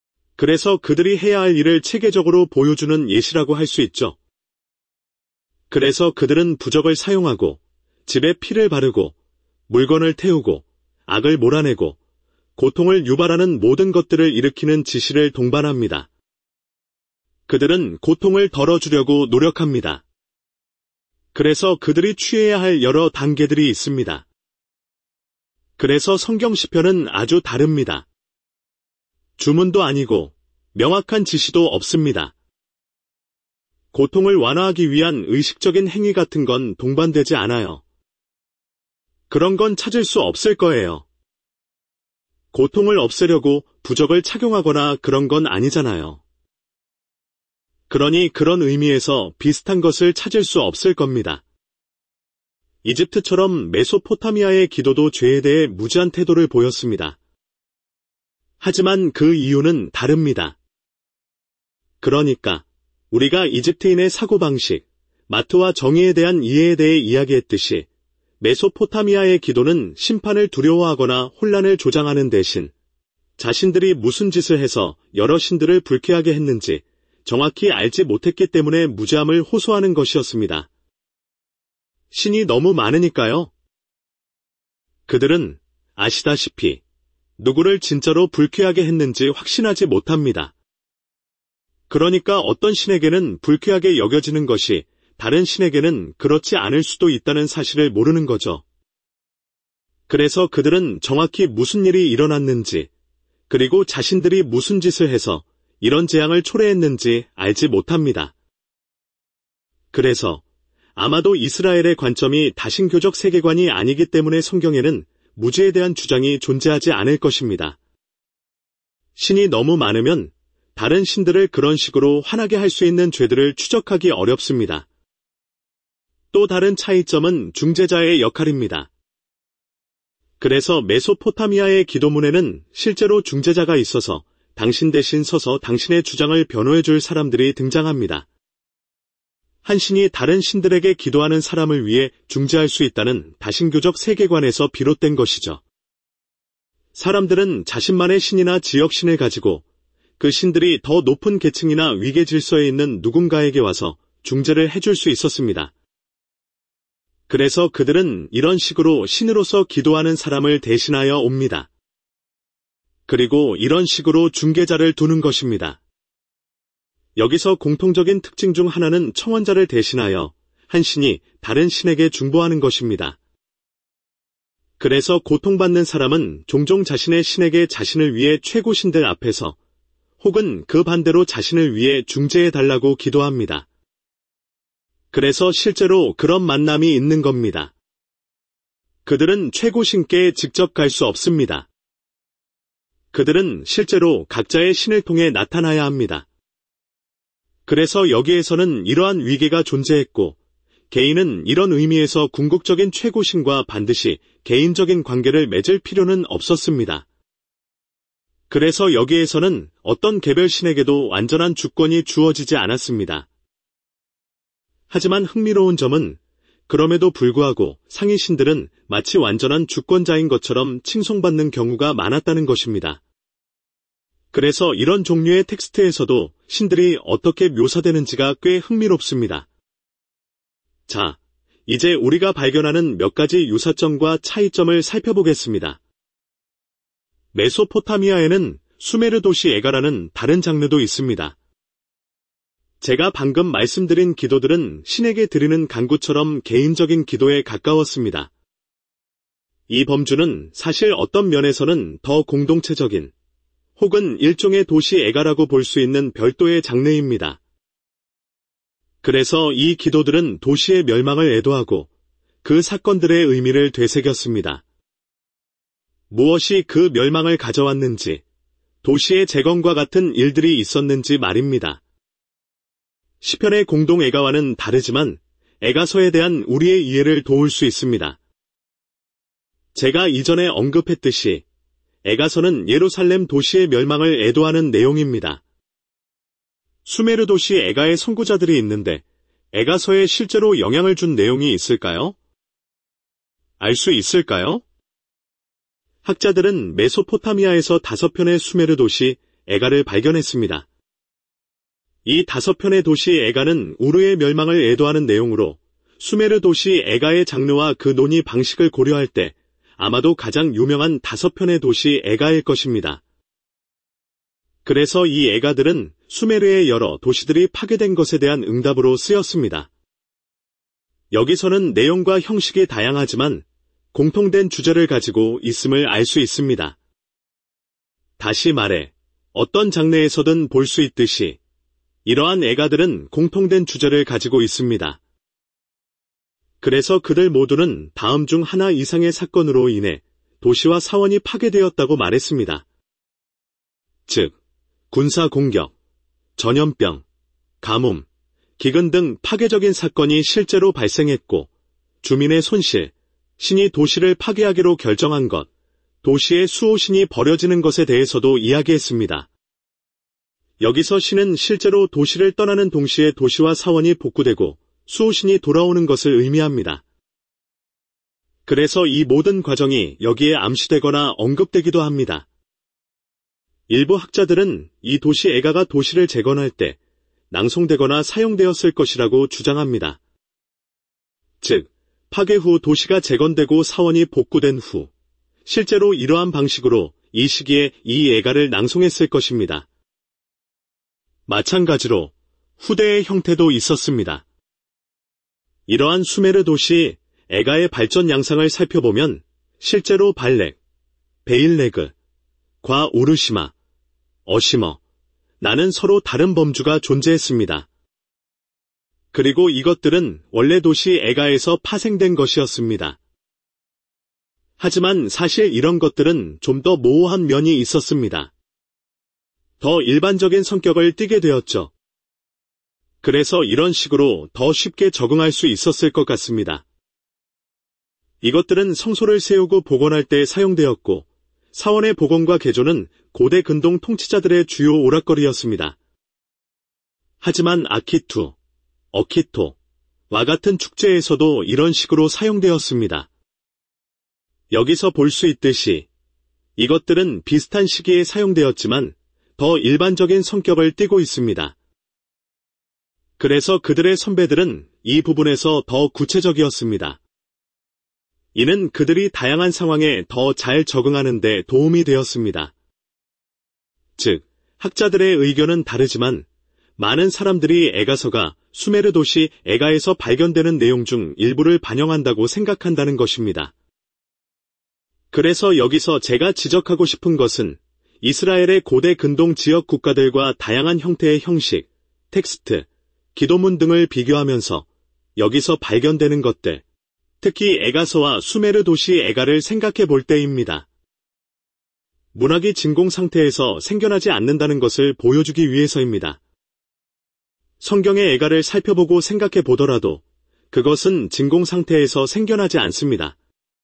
[SPEAKER 1] 그래서 그들이 해야 할 일을 체계적으로 보여주는 예시라고 할 수 있죠. 그래서 그들은 부적을 사용하고 집에 피를 바르고 물건을 태우고 악을 몰아내고 고통을 유발하는 모든 것들을 일으키는 지시를 동반합니다. 그들은 고통을 덜어주려고 노력합니다. 그래서 그들이 취해야 할 여러 단계들이 있습니다. 그래서 성경 시편은 아주 다릅니다. 주문도 아니고 명확한 지시도 없습니다. 고통을 완화하기 위한 의식적인 행위 같은 건 동반되지 않아요. 그런 건 찾을 수 없을 거예요. 고통을 없애려고 부적을 착용하거나 그런 건 아니잖아요. 그러니 그런 의미에서 비슷한 것을 찾을 수 없을 겁니다. 이집트처럼 메소포타미아의 기도도 죄에 대해 무지한 태도를 보였습니다. 하지만 그 이유는 다릅니다. 그러니까 우리가 이집트인의 사고방식, 마트와 정의에 대한 이해에 대해 이야기했듯이 메소포타미아의 기도는 심판을 두려워하거나 혼란을 조장하는 대신 자신들이 무슨 짓을 해서 여러 신들을 불쾌하게 했는지 정확히 알지 못했기 때문에 무죄함을 호소하는 것이었습니다. 신이 너무 많으니까요. 그들은 아시다시피 누구를 진짜로 불쾌하게 했는지 확신하지 못합니다. 그러니까 어떤 신에게는 불쾌하게 여겨지는 것이 다른 신에게는 그렇지 않을 수도 있다는 사실을 모르는 거죠. 그래서 그들은 정확히 무슨 일이 일어났는지, 그리고 자신들이 무슨 짓을 해서 이런 재앙을 초래했는지 알지 못합니다. 그래서 아마도 이스라엘의 관점이 다신교적 세계관이 아니기 때문에 성경에는 무죄에 대한 주장이 존재하지 않을 것입니다. 신이 너무 많으면 다른 신들을 그런 식으로 화나게 할 수 있는 죄들을 추적하기 어렵습니다. 또 다른 차이점은 중재자의 역할입니다. 그래서 메소포타미아의 기도문에는 실제로 중재자가 있어서 당신 대신 서서 당신의 주장을 변호해 줄 사람들이 등장합니다. 한 신이 다른 신들에게 기도하는 사람을 위해 중재할 수 있다는 다신교적 세계관에서 비롯된 것이죠. 사람들은 자신만의 신이나 지역신을 가지고 그 신들이 더 높은 계층이나 위계 질서에 있는 누군가에게 와서 중재를 해줄 수 있었습니다. 그래서 그들은 이런 식으로 신으로서 기도하는 사람을 대신하여 옵니다. 그리고 이런 식으로 중개자를 두는 것입니다. 여기서 공통적인 특징 중 하나는 청원자를 대신하여 한 신이 다른 신에게 중보하는 것입니다. 그래서 고통받는 사람은 종종 자신의 신에게 자신을 위해 최고 신들 앞에서 혹은 그 반대로 자신을 위해 중재해달라고 기도합니다. 그래서 실제로 그런 만남이 있는 겁니다. 그들은 최고 신께 직접 갈 수 없습니다. 그들은 실제로 각자의 신을 통해 나타나야 합니다. 그래서 여기에서는 이러한 위계가 존재했고, 개인은 이런 의미에서 궁극적인 최고신과 반드시 개인적인 관계를 맺을 필요는 없었습니다. 그래서 여기에서는 어떤 개별 신에게도 완전한 주권이 주어지지 않았습니다. 하지만 흥미로운 점은 그럼에도 불구하고 상위 신들은 마치 완전한 주권자인 것처럼 칭송받는 경우가 많았다는 것입니다. 그래서 이런 종류의 텍스트에서도 신들이 어떻게 묘사되는지가 꽤 흥미롭습니다. 자, 이제 우리가 발견하는 몇 가지 유사점과 차이점을 살펴보겠습니다. 메소포타미아에는 수메르 도시 에가라는 다른 장르도 있습니다. 제가 방금 말씀드린 기도들은 신에게 드리는 간구처럼 개인적인 기도에 가까웠습니다. 이 범주는 사실 어떤 면에서는 더 공동체적인 혹은 일종의 도시 에가라고 볼 수 있는 별도의 장르입니다. 그래서 이 기도들은 도시의 멸망을 애도하고 그 사건들의 의미를 되새겼습니다. 무엇이 그 멸망을 가져왔는지, 도시의 재건과 같은 일들이 있었는지 말입니다. 시편의 공동 애가와는 다르지만 애가서에 대한 우리의 이해를 도울 수 있습니다. 제가 이전에 언급했듯이 애가서는 예루살렘 도시의 멸망을 애도하는 내용입니다. 수메르 도시 애가의 선구자들이 있는데 애가서에 실제로 영향을 준 내용이 있을까요? 알 수 있을까요? 학자들은 메소포타미아에서 5편의 수메르 도시 애가를 발견했습니다. 이 5편의 도시 애가는 우르의 멸망을 애도하는 내용으로 수메르 도시 에가의 장르와 그 논의 방식을 고려할 때 아마도 가장 유명한 5편의 도시 에가일 것입니다. 그래서 이 에가들은 수메르의 여러 도시들이 파괴된 것에 대한 응답으로 쓰였습니다. 여기서는 내용과 형식이 다양하지만 공통된 주제를 가지고 있음을 알 수 있습니다. 다시 말해 어떤 장르에서든 볼 수 있듯이 이러한 에가들은 공통된 주제를 가지고 있습니다. 그래서 그들 모두는 다음 중 하나 이상의 사건으로 인해 도시와 사원이 파괴되었다고 말했습니다. 즉, 군사 공격, 전염병, 가뭄, 기근 등 파괴적인 사건이 실제로 발생했고 주민의 손실, 신이 도시를 파괴하기로 결정한 것, 도시의 수호신이 버려지는 것에 대해서도 이야기했습니다. 여기서 신은 실제로 도시를 떠나는 동시에 도시와 사원이 복구되고 수호신이 돌아오는 것을 의미합니다. 그래서 이 모든 과정이 여기에 암시되거나 언급되기도 합니다. 일부 학자들은 이 도시 에가가 도시를 재건할 때 낭송되거나 사용되었을 것이라고 주장합니다. 즉, 파괴 후 도시가 재건되고 사원이 복구된 후 실제로 이러한 방식으로 이 시기에 이 에가를 낭송했을 것입니다. 마찬가지로 후대의 형태도 있었습니다. 이러한 수메르 도시 에가의 발전 양상을 살펴보면 실제로 발렉, 베일레그, 과 우르시마, 어시머, 나는 서로 다른 범주가 존재했습니다. 그리고 이것들은 원래 도시 에가에서 파생된 것이었습니다. 하지만 사실 이런 것들은 좀 더 모호한 면이 있었습니다. 더 일반적인 성격을 띠게 되었죠. 그래서 이런 식으로 더 쉽게 적응할 수 있었을 것 같습니다. 이것들은 성소를 세우고 복원할 때 사용되었고 사원의 복원과 개조는 고대 근동 통치자들의 주요 오락거리였습니다. 하지만 아키투, 어키토와 같은 축제에서도 이런 식으로 사용되었습니다. 여기서 볼 수 있듯이 이것들은 비슷한 시기에 사용되었지만 더 일반적인 성격을 띠고 있습니다. 그래서 그들의 선배들은 이 부분에서 더 구체적이었습니다. 이는 그들이 다양한 상황에 더 잘 적응하는 데 도움이 되었습니다. 즉, 학자들의 의견은 다르지만 많은 사람들이 에가서가 수메르 도시 에가에서 발견되는 내용 중 일부를 반영한다고 생각한다는 것입니다. 그래서 여기서 제가 지적하고 싶은 것은 이스라엘의 고대 근동 지역 국가들과 다양한 형태의 형식, 텍스트, 기도문 등을 비교하면서 여기서 발견되는 것들, 특히 에가서와 수메르 도시 에가를 생각해 볼 때입니다. 문학이 진공 상태에서 생겨나지 않는다는 것을 보여주기 위해서입니다. 성경의 에가를 살펴보고 생각해 보더라도 그것은 진공 상태에서 생겨나지 않습니다.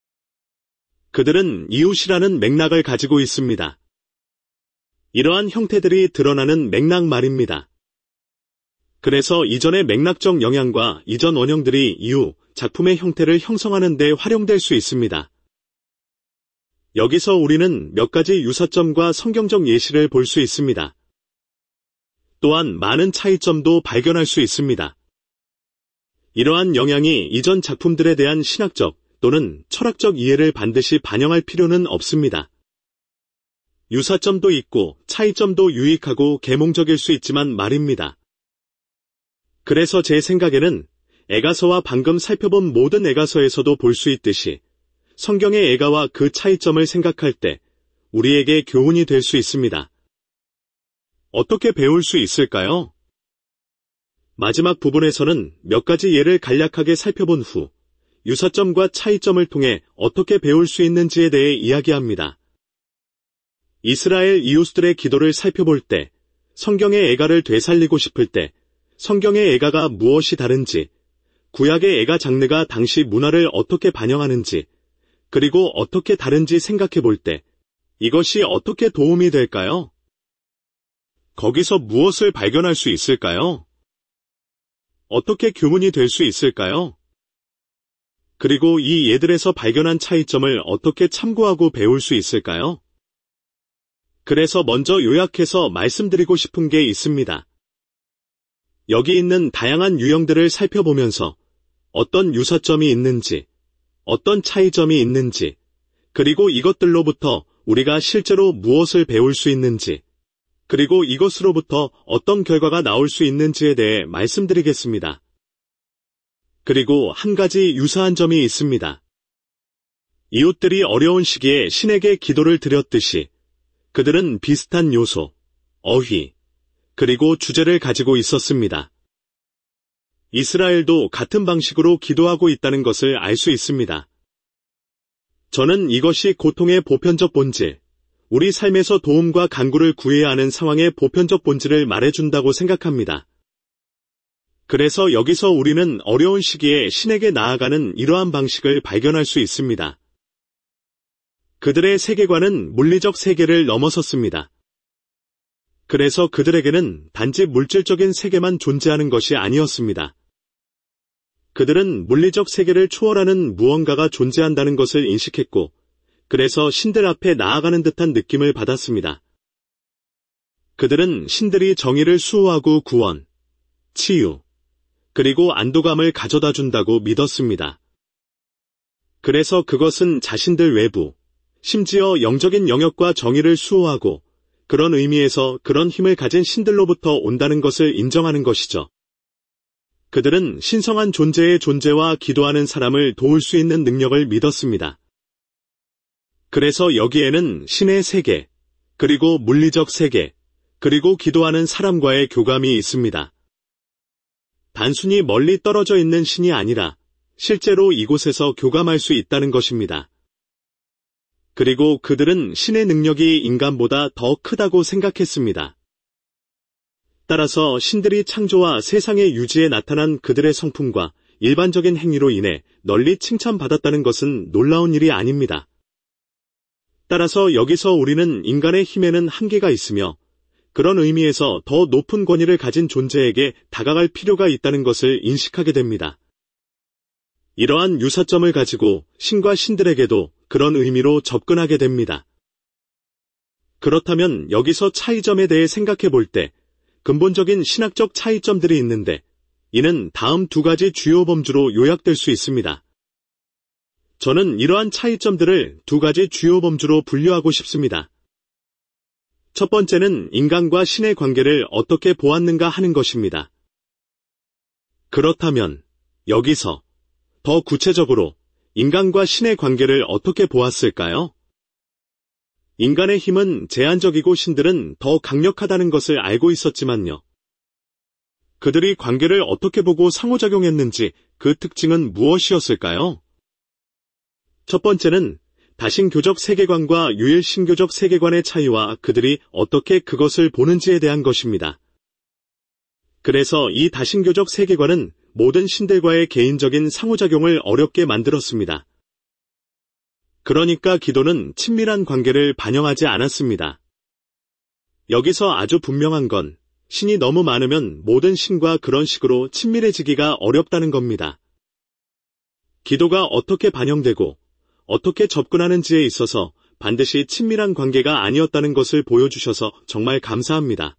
[SPEAKER 1] 그들은 이웃이라는 맥락을 가지고 있습니다. 이러한 형태들이 드러나는 맥락 말입니다. 그래서 이전의 맥락적 영향과 이전 원형들이 이후 작품의 형태를 형성하는 데 활용될 수 있습니다. 여기서 우리는 몇 가지 유사점과 성경적 예시를 볼 수 있습니다. 또한 많은 차이점도 발견할 수 있습니다. 이러한 영향이 이전 작품들에 대한 신학적 또는 철학적 이해를 반드시 반영할 필요는 없습니다. 유사점도 있고 차이점도 유익하고 계몽적일 수 있지만 말입니다. 그래서 제 생각에는 에가서와 방금 살펴본 모든 에가서에서도 볼 수 있듯이 성경의 에가와 그 차이점을 생각할 때 우리에게 교훈이 될 수 있습니다. 어떻게 배울 수 있을까요? 마지막 부분에서는 몇 가지 예를 간략하게 살펴본 후 유사점과 차이점을 통해 어떻게 배울 수 있는지에 대해 이야기합니다. 이스라엘 이웃들의 기도를 살펴볼 때 성경의 에가를 되살리고 싶을 때 성경의 에가가 무엇이 다른지, 구약의 에가 장르가 당시 문화를 어떻게 반영하는지, 그리고 어떻게 다른지 생각해 볼 때 이것이 어떻게 도움이 될까요? 거기서 무엇을 발견할 수 있을까요? 어떻게 교훈이 될 수 있을까요? 그리고 이 예들에서 발견한 차이점을 어떻게 참고하고 배울 수 있을까요? 그래서 먼저 요약해서 말씀드리고 싶은 게 있습니다. 여기 있는 다양한 유형들을 살펴보면서 어떤 유사점이 있는지, 어떤 차이점이 있는지, 그리고 이것들로부터 우리가 실제로 무엇을 배울 수 있는지, 그리고 이것으로부터 어떤 결과가 나올 수 있는지에 대해 말씀드리겠습니다. 그리고 한 가지 유사한 점이 있습니다. 이웃들이 어려운 시기에 신에게 기도를 드렸듯이 그들은 비슷한 요소, 어휘, 그리고 주제를 가지고 있었습니다. 이스라엘도 같은 방식으로 기도하고 있다는 것을 알 수 있습니다. 저는 이것이 고통의 보편적 본질, 우리 삶에서 도움과 간구를 구해야 하는 상황의 보편적 본질을 말해준다고 생각합니다. 그래서 여기서 우리는 어려운 시기에 신에게 나아가는 이러한 방식을 발견할 수 있습니다. 그들의 세계관은 물리적 세계를 넘어섰습니다. 그래서 그들에게는 단지 물질적인 세계만 존재하는 것이 아니었습니다. 그들은 물리적 세계를 초월하는 무언가가 존재한다는 것을 인식했고, 그래서 신들 앞에 나아가는 듯한 느낌을 받았습니다. 그들은 신들이 정의를 수호하고 구원, 치유, 그리고 안도감을 가져다 준다고 믿었습니다. 그래서 그것은 자신들 외부, 심지어 영적인 영역과 정의를 수호하고 그런 의미에서 그런 힘을 가진 신들로부터 온다는 것을 인정하는 것이죠. 그들은 신성한 존재의 존재와 기도하는 사람을 도울 수 있는 능력을 믿었습니다. 그래서 여기에는 신의 세계, 그리고 물리적 세계, 그리고 기도하는 사람과의 교감이 있습니다. 단순히 멀리 떨어져 있는 신이 아니라 실제로 이곳에서 교감할 수 있다는 것입니다. 그리고 그들은 신의 능력이 인간보다 더 크다고 생각했습니다. 따라서 신들이 창조와 세상의 유지에 나타난 그들의 성품과 일반적인 행위로 인해 널리 칭찬받았다는 것은 놀라운 일이 아닙니다. 따라서 여기서 우리는 인간의 힘에는 한계가 있으며 그런 의미에서 더 높은 권위를 가진 존재에게 다가갈 필요가 있다는 것을 인식하게 됩니다. 이러한 유사점을 가지고 신과 신들에게도 그런 의미로 접근하게 됩니다. 그렇다면 여기서 차이점에 대해 생각해 볼 때 근본적인 신학적 차이점들이 있는데 이는 다음 두 가지 주요 범주로 요약될 수 있습니다. 저는 이러한 차이점들을 두 가지 주요 범주로 분류하고 싶습니다. 첫 번째는 인간과 신의 관계를 어떻게 보았는가 하는 것입니다. 그렇다면 여기서 더 구체적으로 인간과 신의 관계를 어떻게 보았을까요? 인간의 힘은 제한적이고 신들은 더 강력하다는 것을 알고 있었지만요. 그들이 관계를 어떻게 보고 상호작용했는지 그 특징은 무엇이었을까요? 첫 번째는 다신교적 세계관과 유일신교적 세계관의 차이와 그들이 어떻게 그것을 보는지에 대한 것입니다. 그래서 이 다신교적 세계관은 모든 신들과의 개인적인 상호작용을 어렵게 만들었습니다. 그러니까 기도는 친밀한 관계를 반영하지 않았습니다. 여기서 아주 분명한 건 신이 너무 많으면 모든 신과 그런 식으로 친밀해지기가 어렵다는 겁니다. 기도가 어떻게 반영되고 어떻게 접근하는지에 있어서 반드시 친밀한 관계가 아니었다는 것을 보여주셔서 정말 감사합니다.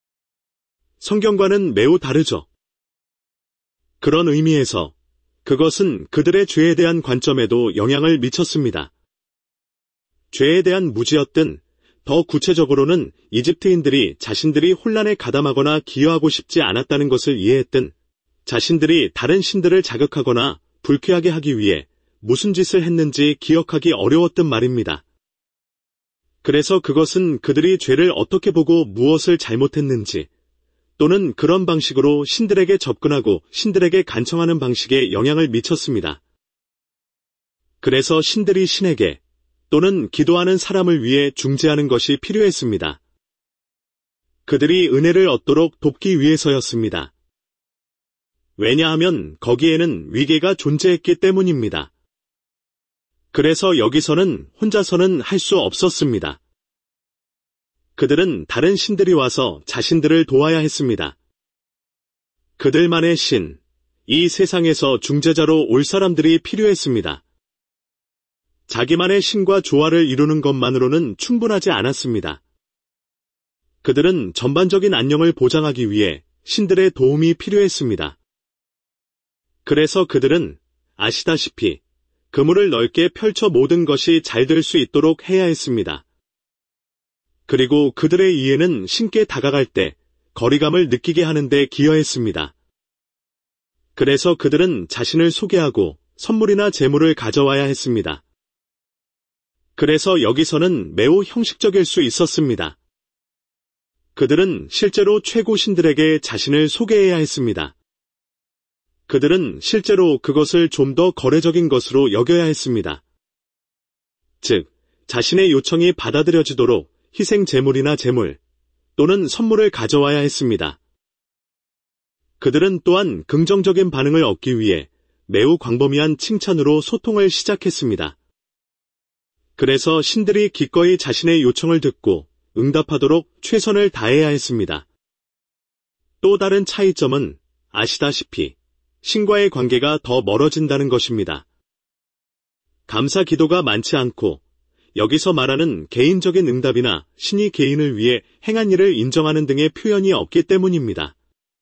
[SPEAKER 1] 성경과는 매우 다르죠. 그런 의미에서 그것은 그들의 죄에 대한 관점에도 영향을 미쳤습니다. 죄에 대한 무지였든 더 구체적으로는 이집트인들이 자신들이 혼란에 가담하거나 기여하고 싶지 않았다는 것을 이해했든 자신들이 다른 신들을 자극하거나 불쾌하게 하기 위해 무슨 짓을 했는지 기억하기 어려웠던 말입니다. 그래서 그것은 그들이 죄를 어떻게 보고 무엇을 잘못했는지 또는 그런 방식으로 신들에게 접근하고 신들에게 간청하는 방식에 영향을 미쳤습니다. 그래서 신들이 신에게 또는 기도하는 사람을 위해 중재하는 것이 필요했습니다. 그들이 은혜를 얻도록 돕기 위해서였습니다. 왜냐하면 거기에는 위계가 존재했기 때문입니다. 그래서 여기서는 혼자서는 할 수 없었습니다. 그들은 다른 신들이 와서 자신들을 도와야 했습니다. 그들만의 신, 이 세상에서 중재자로 올 사람들이 필요했습니다. 자기만의 신과 조화를 이루는 것만으로는 충분하지 않았습니다. 그들은 전반적인 안녕을 보장하기 위해 신들의 도움이 필요했습니다. 그래서 그들은 아시다시피 그물을 넓게 펼쳐 모든 것이 잘 될 수 있도록 해야 했습니다. 그리고 그들의 이해는 신께 다가갈 때 거리감을 느끼게 하는 데 기여했습니다. 그래서 그들은 자신을 소개하고 선물이나 재물을 가져와야 했습니다. 그래서 여기서는 매우 형식적일 수 있었습니다. 그들은 실제로 최고 신들에게 자신을 소개해야 했습니다. 그들은 실제로 그것을 좀 더 거래적인 것으로 여겨야 했습니다. 즉, 자신의 요청이 받아들여지도록 희생 제물이나 재물 또는 선물을 가져와야 했습니다. 그들은 또한 긍정적인 반응을 얻기 위해 매우 광범위한 칭찬으로 소통을 시작했습니다. 그래서 신들이 기꺼이 자신의 요청을 듣고 응답하도록 최선을 다해야 했습니다. 또 다른 차이점은 아시다시피 신과의 관계가 더 멀어진다는 것입니다. 감사 기도가 많지 않고 여기서 말하는 개인적인 응답이나 신이 개인을 위해 행한 일을 인정하는 등의 표현이 없기 때문입니다.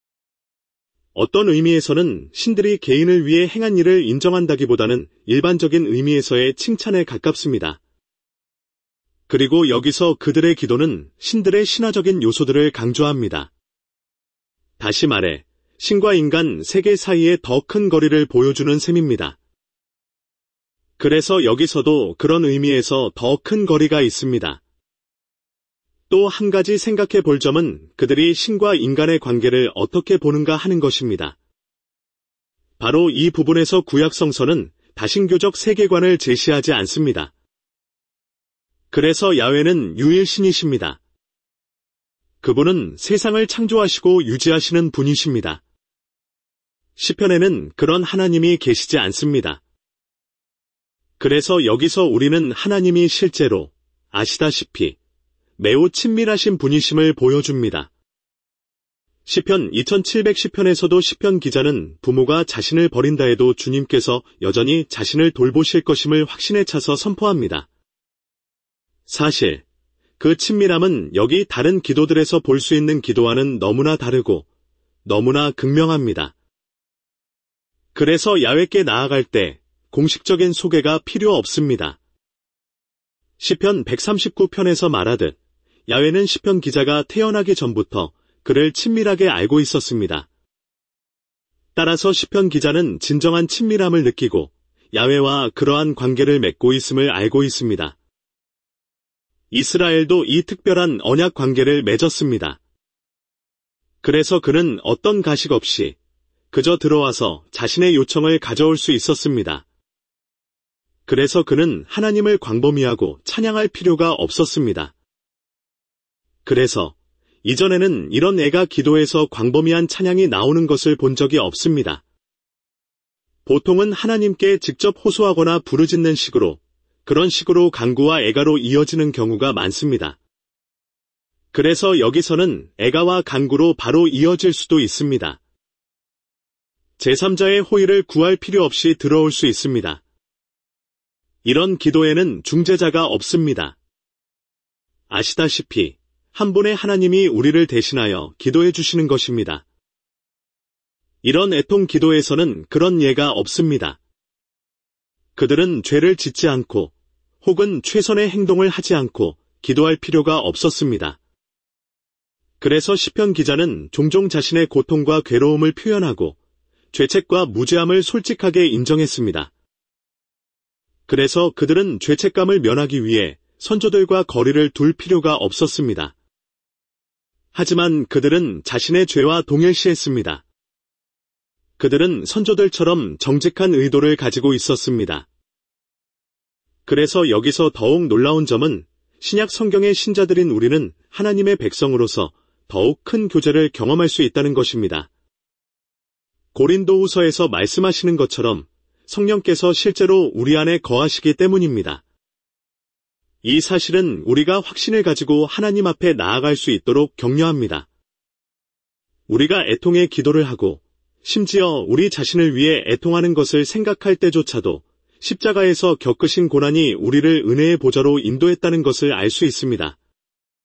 [SPEAKER 1] 어떤 의미에서는 신들이 개인을 위해 행한 일을 인정한다기보다는 일반적인 의미에서의 칭찬에 가깝습니다. 그리고 여기서 그들의 기도는 신들의 신화적인 요소들을 강조합니다. 다시 말해, 신과 인간 세계 사이에 더 큰 거리를 보여주는 셈입니다. 그래서 여기서도 그런 의미에서 더 큰 거리가 있습니다. 또 한 가지 생각해 볼 점은 그들이 신과 인간의 관계를 어떻게 보는가 하는 것입니다. 바로 이 부분에서 구약 성서는 다신교적 세계관을 제시하지 않습니다. 그래서 야훼는 유일신이십니다. 그분은 세상을 창조하시고 유지하시는 분이십니다. 시편에는 그런 하나님이 계시지 않습니다. 그래서 여기서 우리는 하나님이 실제로 아시다시피 매우 친밀하신 분이심을 보여줍니다. 시편 2710편에서도 시편 기자는 부모가 자신을 버린다 해도 주님께서 여전히 자신을 돌보실 것임을 확신에 차서 선포합니다. 사실 그 친밀함은 여기 다른 기도들에서 볼 수 있는 기도와는 너무나 다르고 너무나 극명합니다. 그래서 야훼께 나아갈 때 공식적인 소개가 필요 없습니다. 시편 139편에서 말하듯 야훼는 시편 기자가 태어나기 전부터 그를 친밀하게 알고 있었습니다. 따라서 시편 기자는 진정한 친밀함을 느끼고 야훼와 그러한 관계를 맺고 있음을 알고 있습니다. 이스라엘도 이 특별한 언약 관계를 맺었습니다. 그래서 그는 어떤 가식 없이 그저 들어와서 자신의 요청을 가져올 수 있었습니다. 그래서 그는 하나님을 광범위하고 찬양할 필요가 없었습니다. 그래서 이전에는 이런 애가 기도에서 광범위한 찬양이 나오는 것을 본 적이 없습니다. 보통은 하나님께 직접 호소하거나 부르짖는 식으로 그런 식으로 간구와 애가로 이어지는 경우가 많습니다. 그래서 여기서는 애가와 간구로 바로 이어질 수도 있습니다. 제3자의 호의를 구할 필요 없이 들어올 수 있습니다. 이런 기도에는 중재자가 없습니다. 아시다시피 한 분의 하나님이 우리를 대신하여 기도해 주시는 것입니다. 이런 애통 기도에서는 그런 예가 없습니다. 그들은 죄를 짓지 않고 혹은 최선의 행동을 하지 않고 기도할 필요가 없었습니다. 그래서 시편 기자는 종종 자신의 고통과 괴로움을 표현하고 죄책과 무죄함을 솔직하게 인정했습니다. 그래서 그들은 죄책감을 면하기 위해 선조들과 거리를 둘 필요가 없었습니다. 하지만 그들은 자신의 죄와 동일시했습니다. 그들은 선조들처럼 정직한 의도를 가지고 있었습니다. 그래서 여기서 더욱 놀라운 점은 신약 성경의 신자들인 우리는 하나님의 백성으로서 더욱 큰 교제를 경험할 수 있다는 것입니다. 고린도후서에서 말씀하시는 것처럼 성령께서 실제로 우리 안에 거하시기 때문입니다. 이 사실은 우리가 확신을 가지고 하나님 앞에 나아갈 수 있도록 격려합니다. 우리가 애통의 기도를 하고 심지어 우리 자신을 위해 애통하는 것을 생각할 때조차도 십자가에서 겪으신 고난이 우리를 은혜의 보좌로 인도했다는 것을 알 수 있습니다.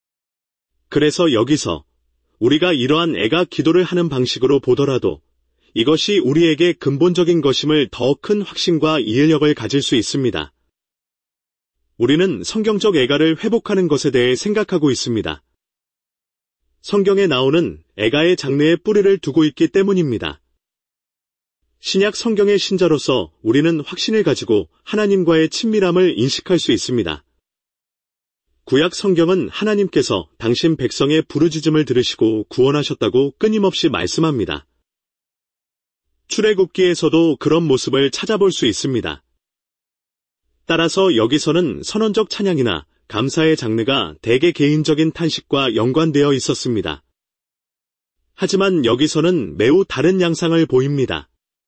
[SPEAKER 1] 그래서 여기서 우리가 이러한 애가 기도를 하는 방식으로 보더라도 이것이 우리에게 근본적인 것임을 더 큰 확신과 이해력을 가질 수 있습니다. 우리는 성경적 애가를 회복하는 것에 대해 생각하고 있습니다. 성경에 나오는 애가의 장르에 뿌리를 두고 있기 때문입니다. 신약 성경의 신자로서 우리는 확신을 가지고 하나님과의 친밀함을 인식할 수 있습니다. 구약 성경은 하나님께서 당신 백성의 부르짖음을 들으시고 구원하셨다고 끊임없이 말씀합니다. 출애굽기에서도 그런 모습을 찾아볼 수 있습니다. 따라서 여기서는 선언적 찬양이나 감사의 장르가 대개 개인적인 탄식과 연관되어 있었습니다. 하지만 여기서는 매우 다른 양상을 보입니다.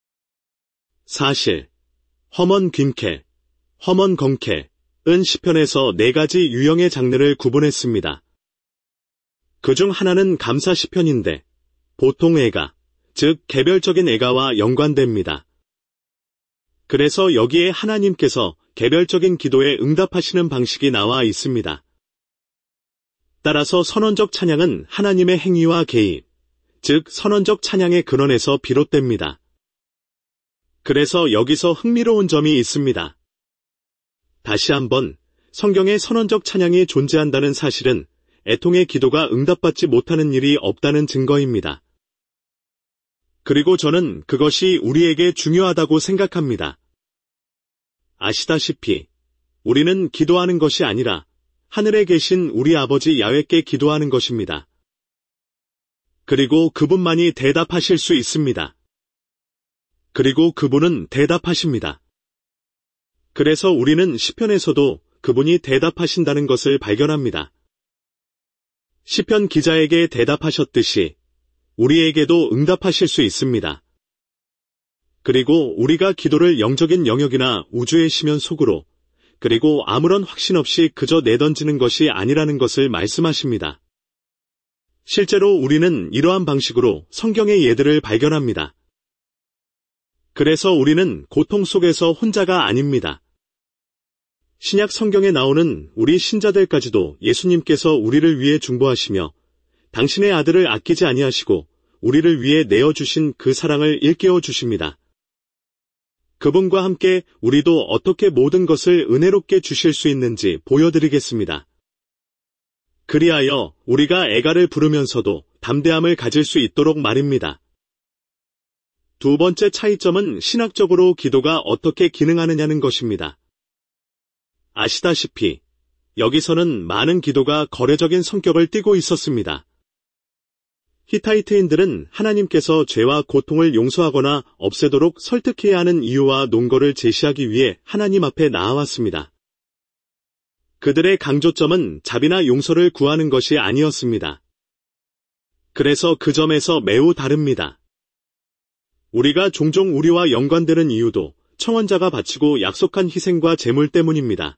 [SPEAKER 1] 사실, 험언 굼케, 험언 건케은 시편에서 4가지 유형의 장르를 구분했습니다. 그중 하나는 감사 시편인데 보통 애가, 즉 개별적인 애가와 연관됩니다. 그래서 여기에 하나님께서 개별적인 기도에 응답하시는 방식이 나와 있습니다. 따라서 선언적 찬양은 하나님의 행위와 개입, 즉 선언적 찬양의 근원에서 비롯됩니다. 그래서 여기서 흥미로운 점이 있습니다. 다시 한번 성경에 선언적 찬양이 존재한다는 사실은 애통의 기도가 응답받지 못하는 일이 없다는 증거입니다. 그리고 저는 그것이 우리에게 중요하다고 생각합니다. 아시다시피 우리는 기도하는 것이 아니라 하늘에 계신 우리 아버지 야훼께 기도하는 것입니다. 그리고 그분만이 대답하실 수 있습니다. 그리고 그분은 대답하십니다. 그래서 우리는 시편에서도 그분이 대답하신다는 것을 발견합니다. 시편 기자에게 대답하셨듯이 우리에게도 응답하실 수 있습니다. 그리고 우리가 기도를 영적인 영역이나 우주의 심연 속으로 그리고 아무런 확신 없이 그저 내던지는 것이 아니라는 것을 말씀하십니다. 실제로 우리는 이러한 방식으로 성경의 예들을 발견합니다. 그래서 우리는 고통 속에서 혼자가 아닙니다. 신약 성경에 나오는 우리 신자들까지도 예수님께서 우리를 위해 중보하시며 당신의 아들을 아끼지 아니하시고 우리를 위해 내어주신 그 사랑을 일깨워 주십니다. 그분과 함께 우리도 어떻게 모든 것을 은혜롭게 주실 수 있는지 보여드리겠습니다. 그리하여 우리가 애가를 부르면서도 담대함을 가질 수 있도록 말입니다. 두 번째 차이점은 신학적으로 기도가 어떻게 기능하느냐는 것입니다. 아시다시피 여기서는 많은 기도가 거래적인 성격을 띠고 있었습니다. 히타이트인들은 하나님께서 죄와 고통을 용서하거나 없애도록 설득해야 하는 이유와 논거를 제시하기 위해 하나님 앞에 나아왔습니다. 그들의 강조점은 자비나 용서를 구하는 것이 아니었습니다. 그래서 그 점에서 매우 다릅니다. 우리가 종종 우리와 연관되는 이유도 청원자가 바치고 약속한 희생과 제물 때문입니다.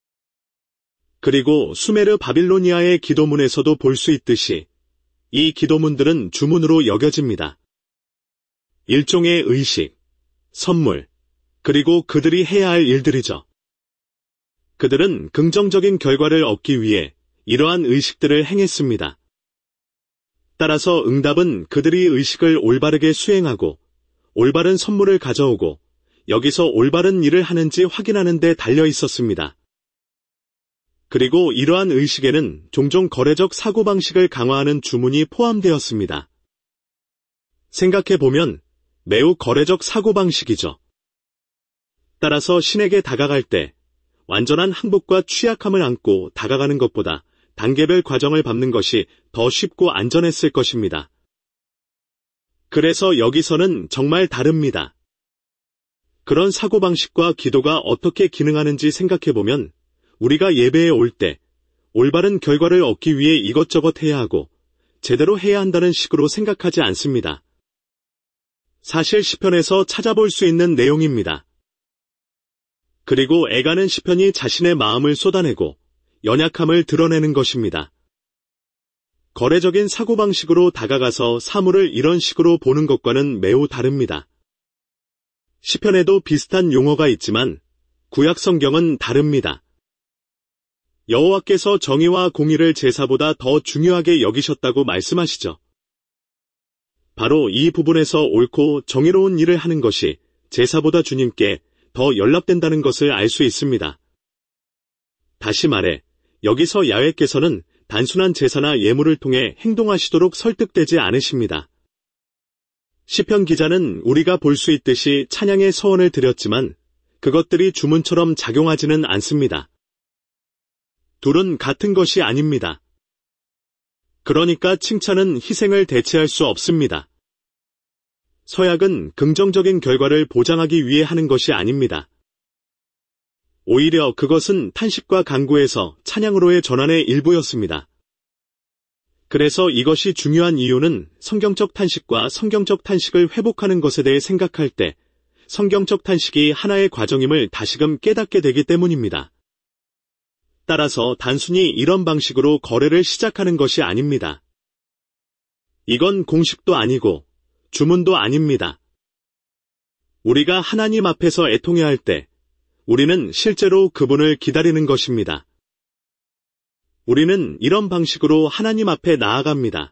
[SPEAKER 1] 그리고 수메르 바빌로니아의 기도문에서도 볼 수 있듯이 이 기도문들은 주문으로 여겨집니다. 일종의 의식, 선물, 그리고 그들이 해야 할 일들이죠. 그들은 긍정적인 결과를 얻기 위해 이러한 의식들을 행했습니다. 따라서 응답은 그들이 의식을 올바르게 수행하고 올바른 선물을 가져오고 여기서 올바른 일을 하는지 확인하는 데 달려 있었습니다. 그리고 이러한 의식에는 종종 거래적 사고방식을 강화하는 주문이 포함되었습니다. 생각해보면 매우 거래적 사고방식이죠. 따라서 신에게 다가갈 때 완전한 항복과 취약함을 안고 다가가는 것보다 단계별 과정을 밟는 것이 더 쉽고 안전했을 것입니다. 그래서 여기서는 정말 다릅니다. 그런 사고방식과 기도가 어떻게 기능하는지 생각해보면 우리가 예배에 올 때 올바른 결과를 얻기 위해 이것저것 해야 하고 제대로 해야 한다는 식으로 생각하지 않습니다. 사실 시편에서 찾아볼 수 있는 내용입니다. 그리고 애가는 시편이 자신의 마음을 쏟아내고 연약함을 드러내는 것입니다. 거래적인 사고방식으로 다가가서 사물을 이런 식으로 보는 것과는 매우 다릅니다. 시편에도 비슷한 용어가 있지만 구약 성경은 다릅니다. 여호와께서 정의와 공의를 제사보다 더 중요하게 여기셨다고 말씀하시죠. 바로 이 부분에서 옳고 정의로운 일을 하는 것이 제사보다 주님께 더 연락된다는 것을 알 수 있습니다. 다시 말해, 여기서 야훼께서는 단순한 제사나 예물을 통해 행동하시도록 설득되지 않으십니다. 시편 기자는 우리가 볼 수 있듯이 찬양의 서원을 드렸지만 그것들이 주문처럼 작용하지는 않습니다. 둘은 같은 것이 아닙니다. 그러니까 칭찬은 희생을 대체할 수 없습니다. 서약은 긍정적인 결과를 보장하기 위해 하는 것이 아닙니다. 오히려 그것은 탄식과 간구에서 찬양으로의 전환의 일부였습니다. 그래서 이것이 중요한 이유는 성경적 탄식과 성경적 탄식을 회복하는 것에 대해 생각할 때 성경적 탄식이 하나의 과정임을 다시금 깨닫게 되기 때문입니다. 따라서 단순히 이런 방식으로 거래를 시작하는 것이 아닙니다. 이건 공식도 아니고 주문도 아닙니다. 우리가 하나님 앞에서 애통해야 할 때 우리는 실제로 그분을 기다리는 것입니다. 우리는 이런 방식으로 하나님 앞에 나아갑니다.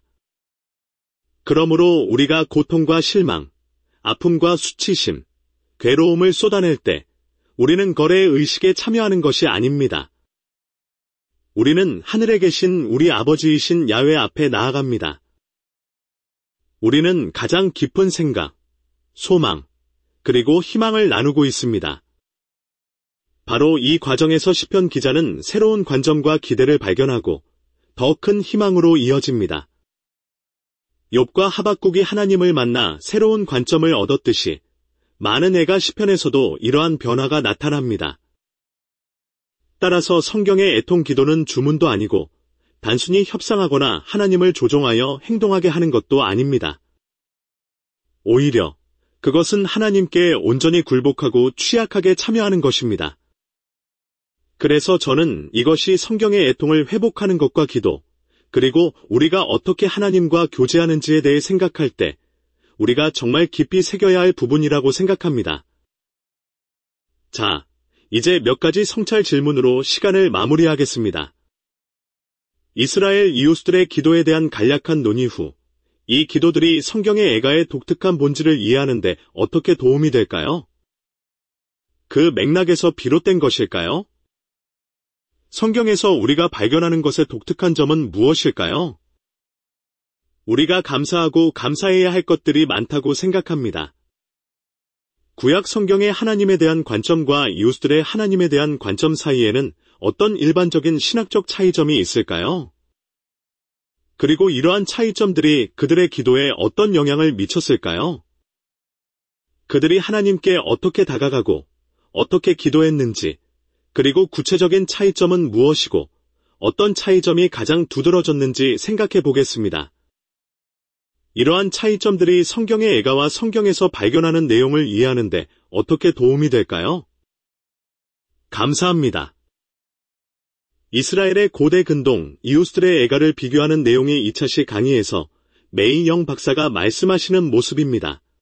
[SPEAKER 1] 그러므로 우리가 고통과 실망, 아픔과 수치심, 괴로움을 쏟아낼 때 우리는 거래의 의식에 참여하는 것이 아닙니다. 우리는 하늘에 계신 우리 아버지이신 야훼 앞에 나아갑니다. 우리는 가장 깊은 생각, 소망, 그리고 희망을 나누고 있습니다. 바로 이 과정에서 시편 기자는 새로운 관점과 기대를 발견하고 더 큰 희망으로 이어집니다. 욥과 하박국이 하나님을 만나 새로운 관점을 얻었듯이 많은 애가 시편에서도 이러한 변화가 나타납니다. 따라서 성경의 애통 기도는 주문도 아니고 단순히 협상하거나 하나님을 조종하여 행동하게 하는 것도 아닙니다. 오히려 그것은 하나님께 온전히 굴복하고 취약하게 참여하는 것입니다. 그래서 저는 이것이 성경의 애통을 회복하는 것과 기도, 그리고 우리가 어떻게 하나님과 교제하는지에 대해 생각할 때 우리가 정말 깊이 새겨야 할 부분이라고 생각합니다. 자, 이제 몇 가지 성찰 질문으로 시간을 마무리하겠습니다. 이스라엘 이웃들의 기도에 대한 간략한 논의 후, 이 기도들이 성경의 애가의 독특한 본질을 이해하는 데 어떻게 도움이 될까요? 그 맥락에서 비롯된 것일까요? 성경에서 우리가 발견하는 것의 독특한 점은 무엇일까요? 우리가 감사하고 감사해야 할 것들이 많다고 생각합니다. 구약 성경의 하나님에 대한 관점과 이웃들의 하나님에 대한 관점 사이에는 어떤 일반적인 신학적 차이점이 있을까요? 그리고 이러한 차이점들이 그들의 기도에 어떤 영향을 미쳤을까요? 그들이 하나님께 어떻게 다가가고 어떻게 기도했는지, 그리고 구체적인 차이점은 무엇이고 어떤 차이점이 가장 두드러졌는지 생각해 보겠습니다. 이러한 차이점들이 성경의 애가와 성경에서 발견하는 내용을 이해하는 데 어떻게 도움이 될까요? 감사합니다. 이스라엘의 고대 근동, 이웃들의 애가를 비교하는 내용이 2차시 강의에서 메이영 박사가 말씀하시는 모습입니다.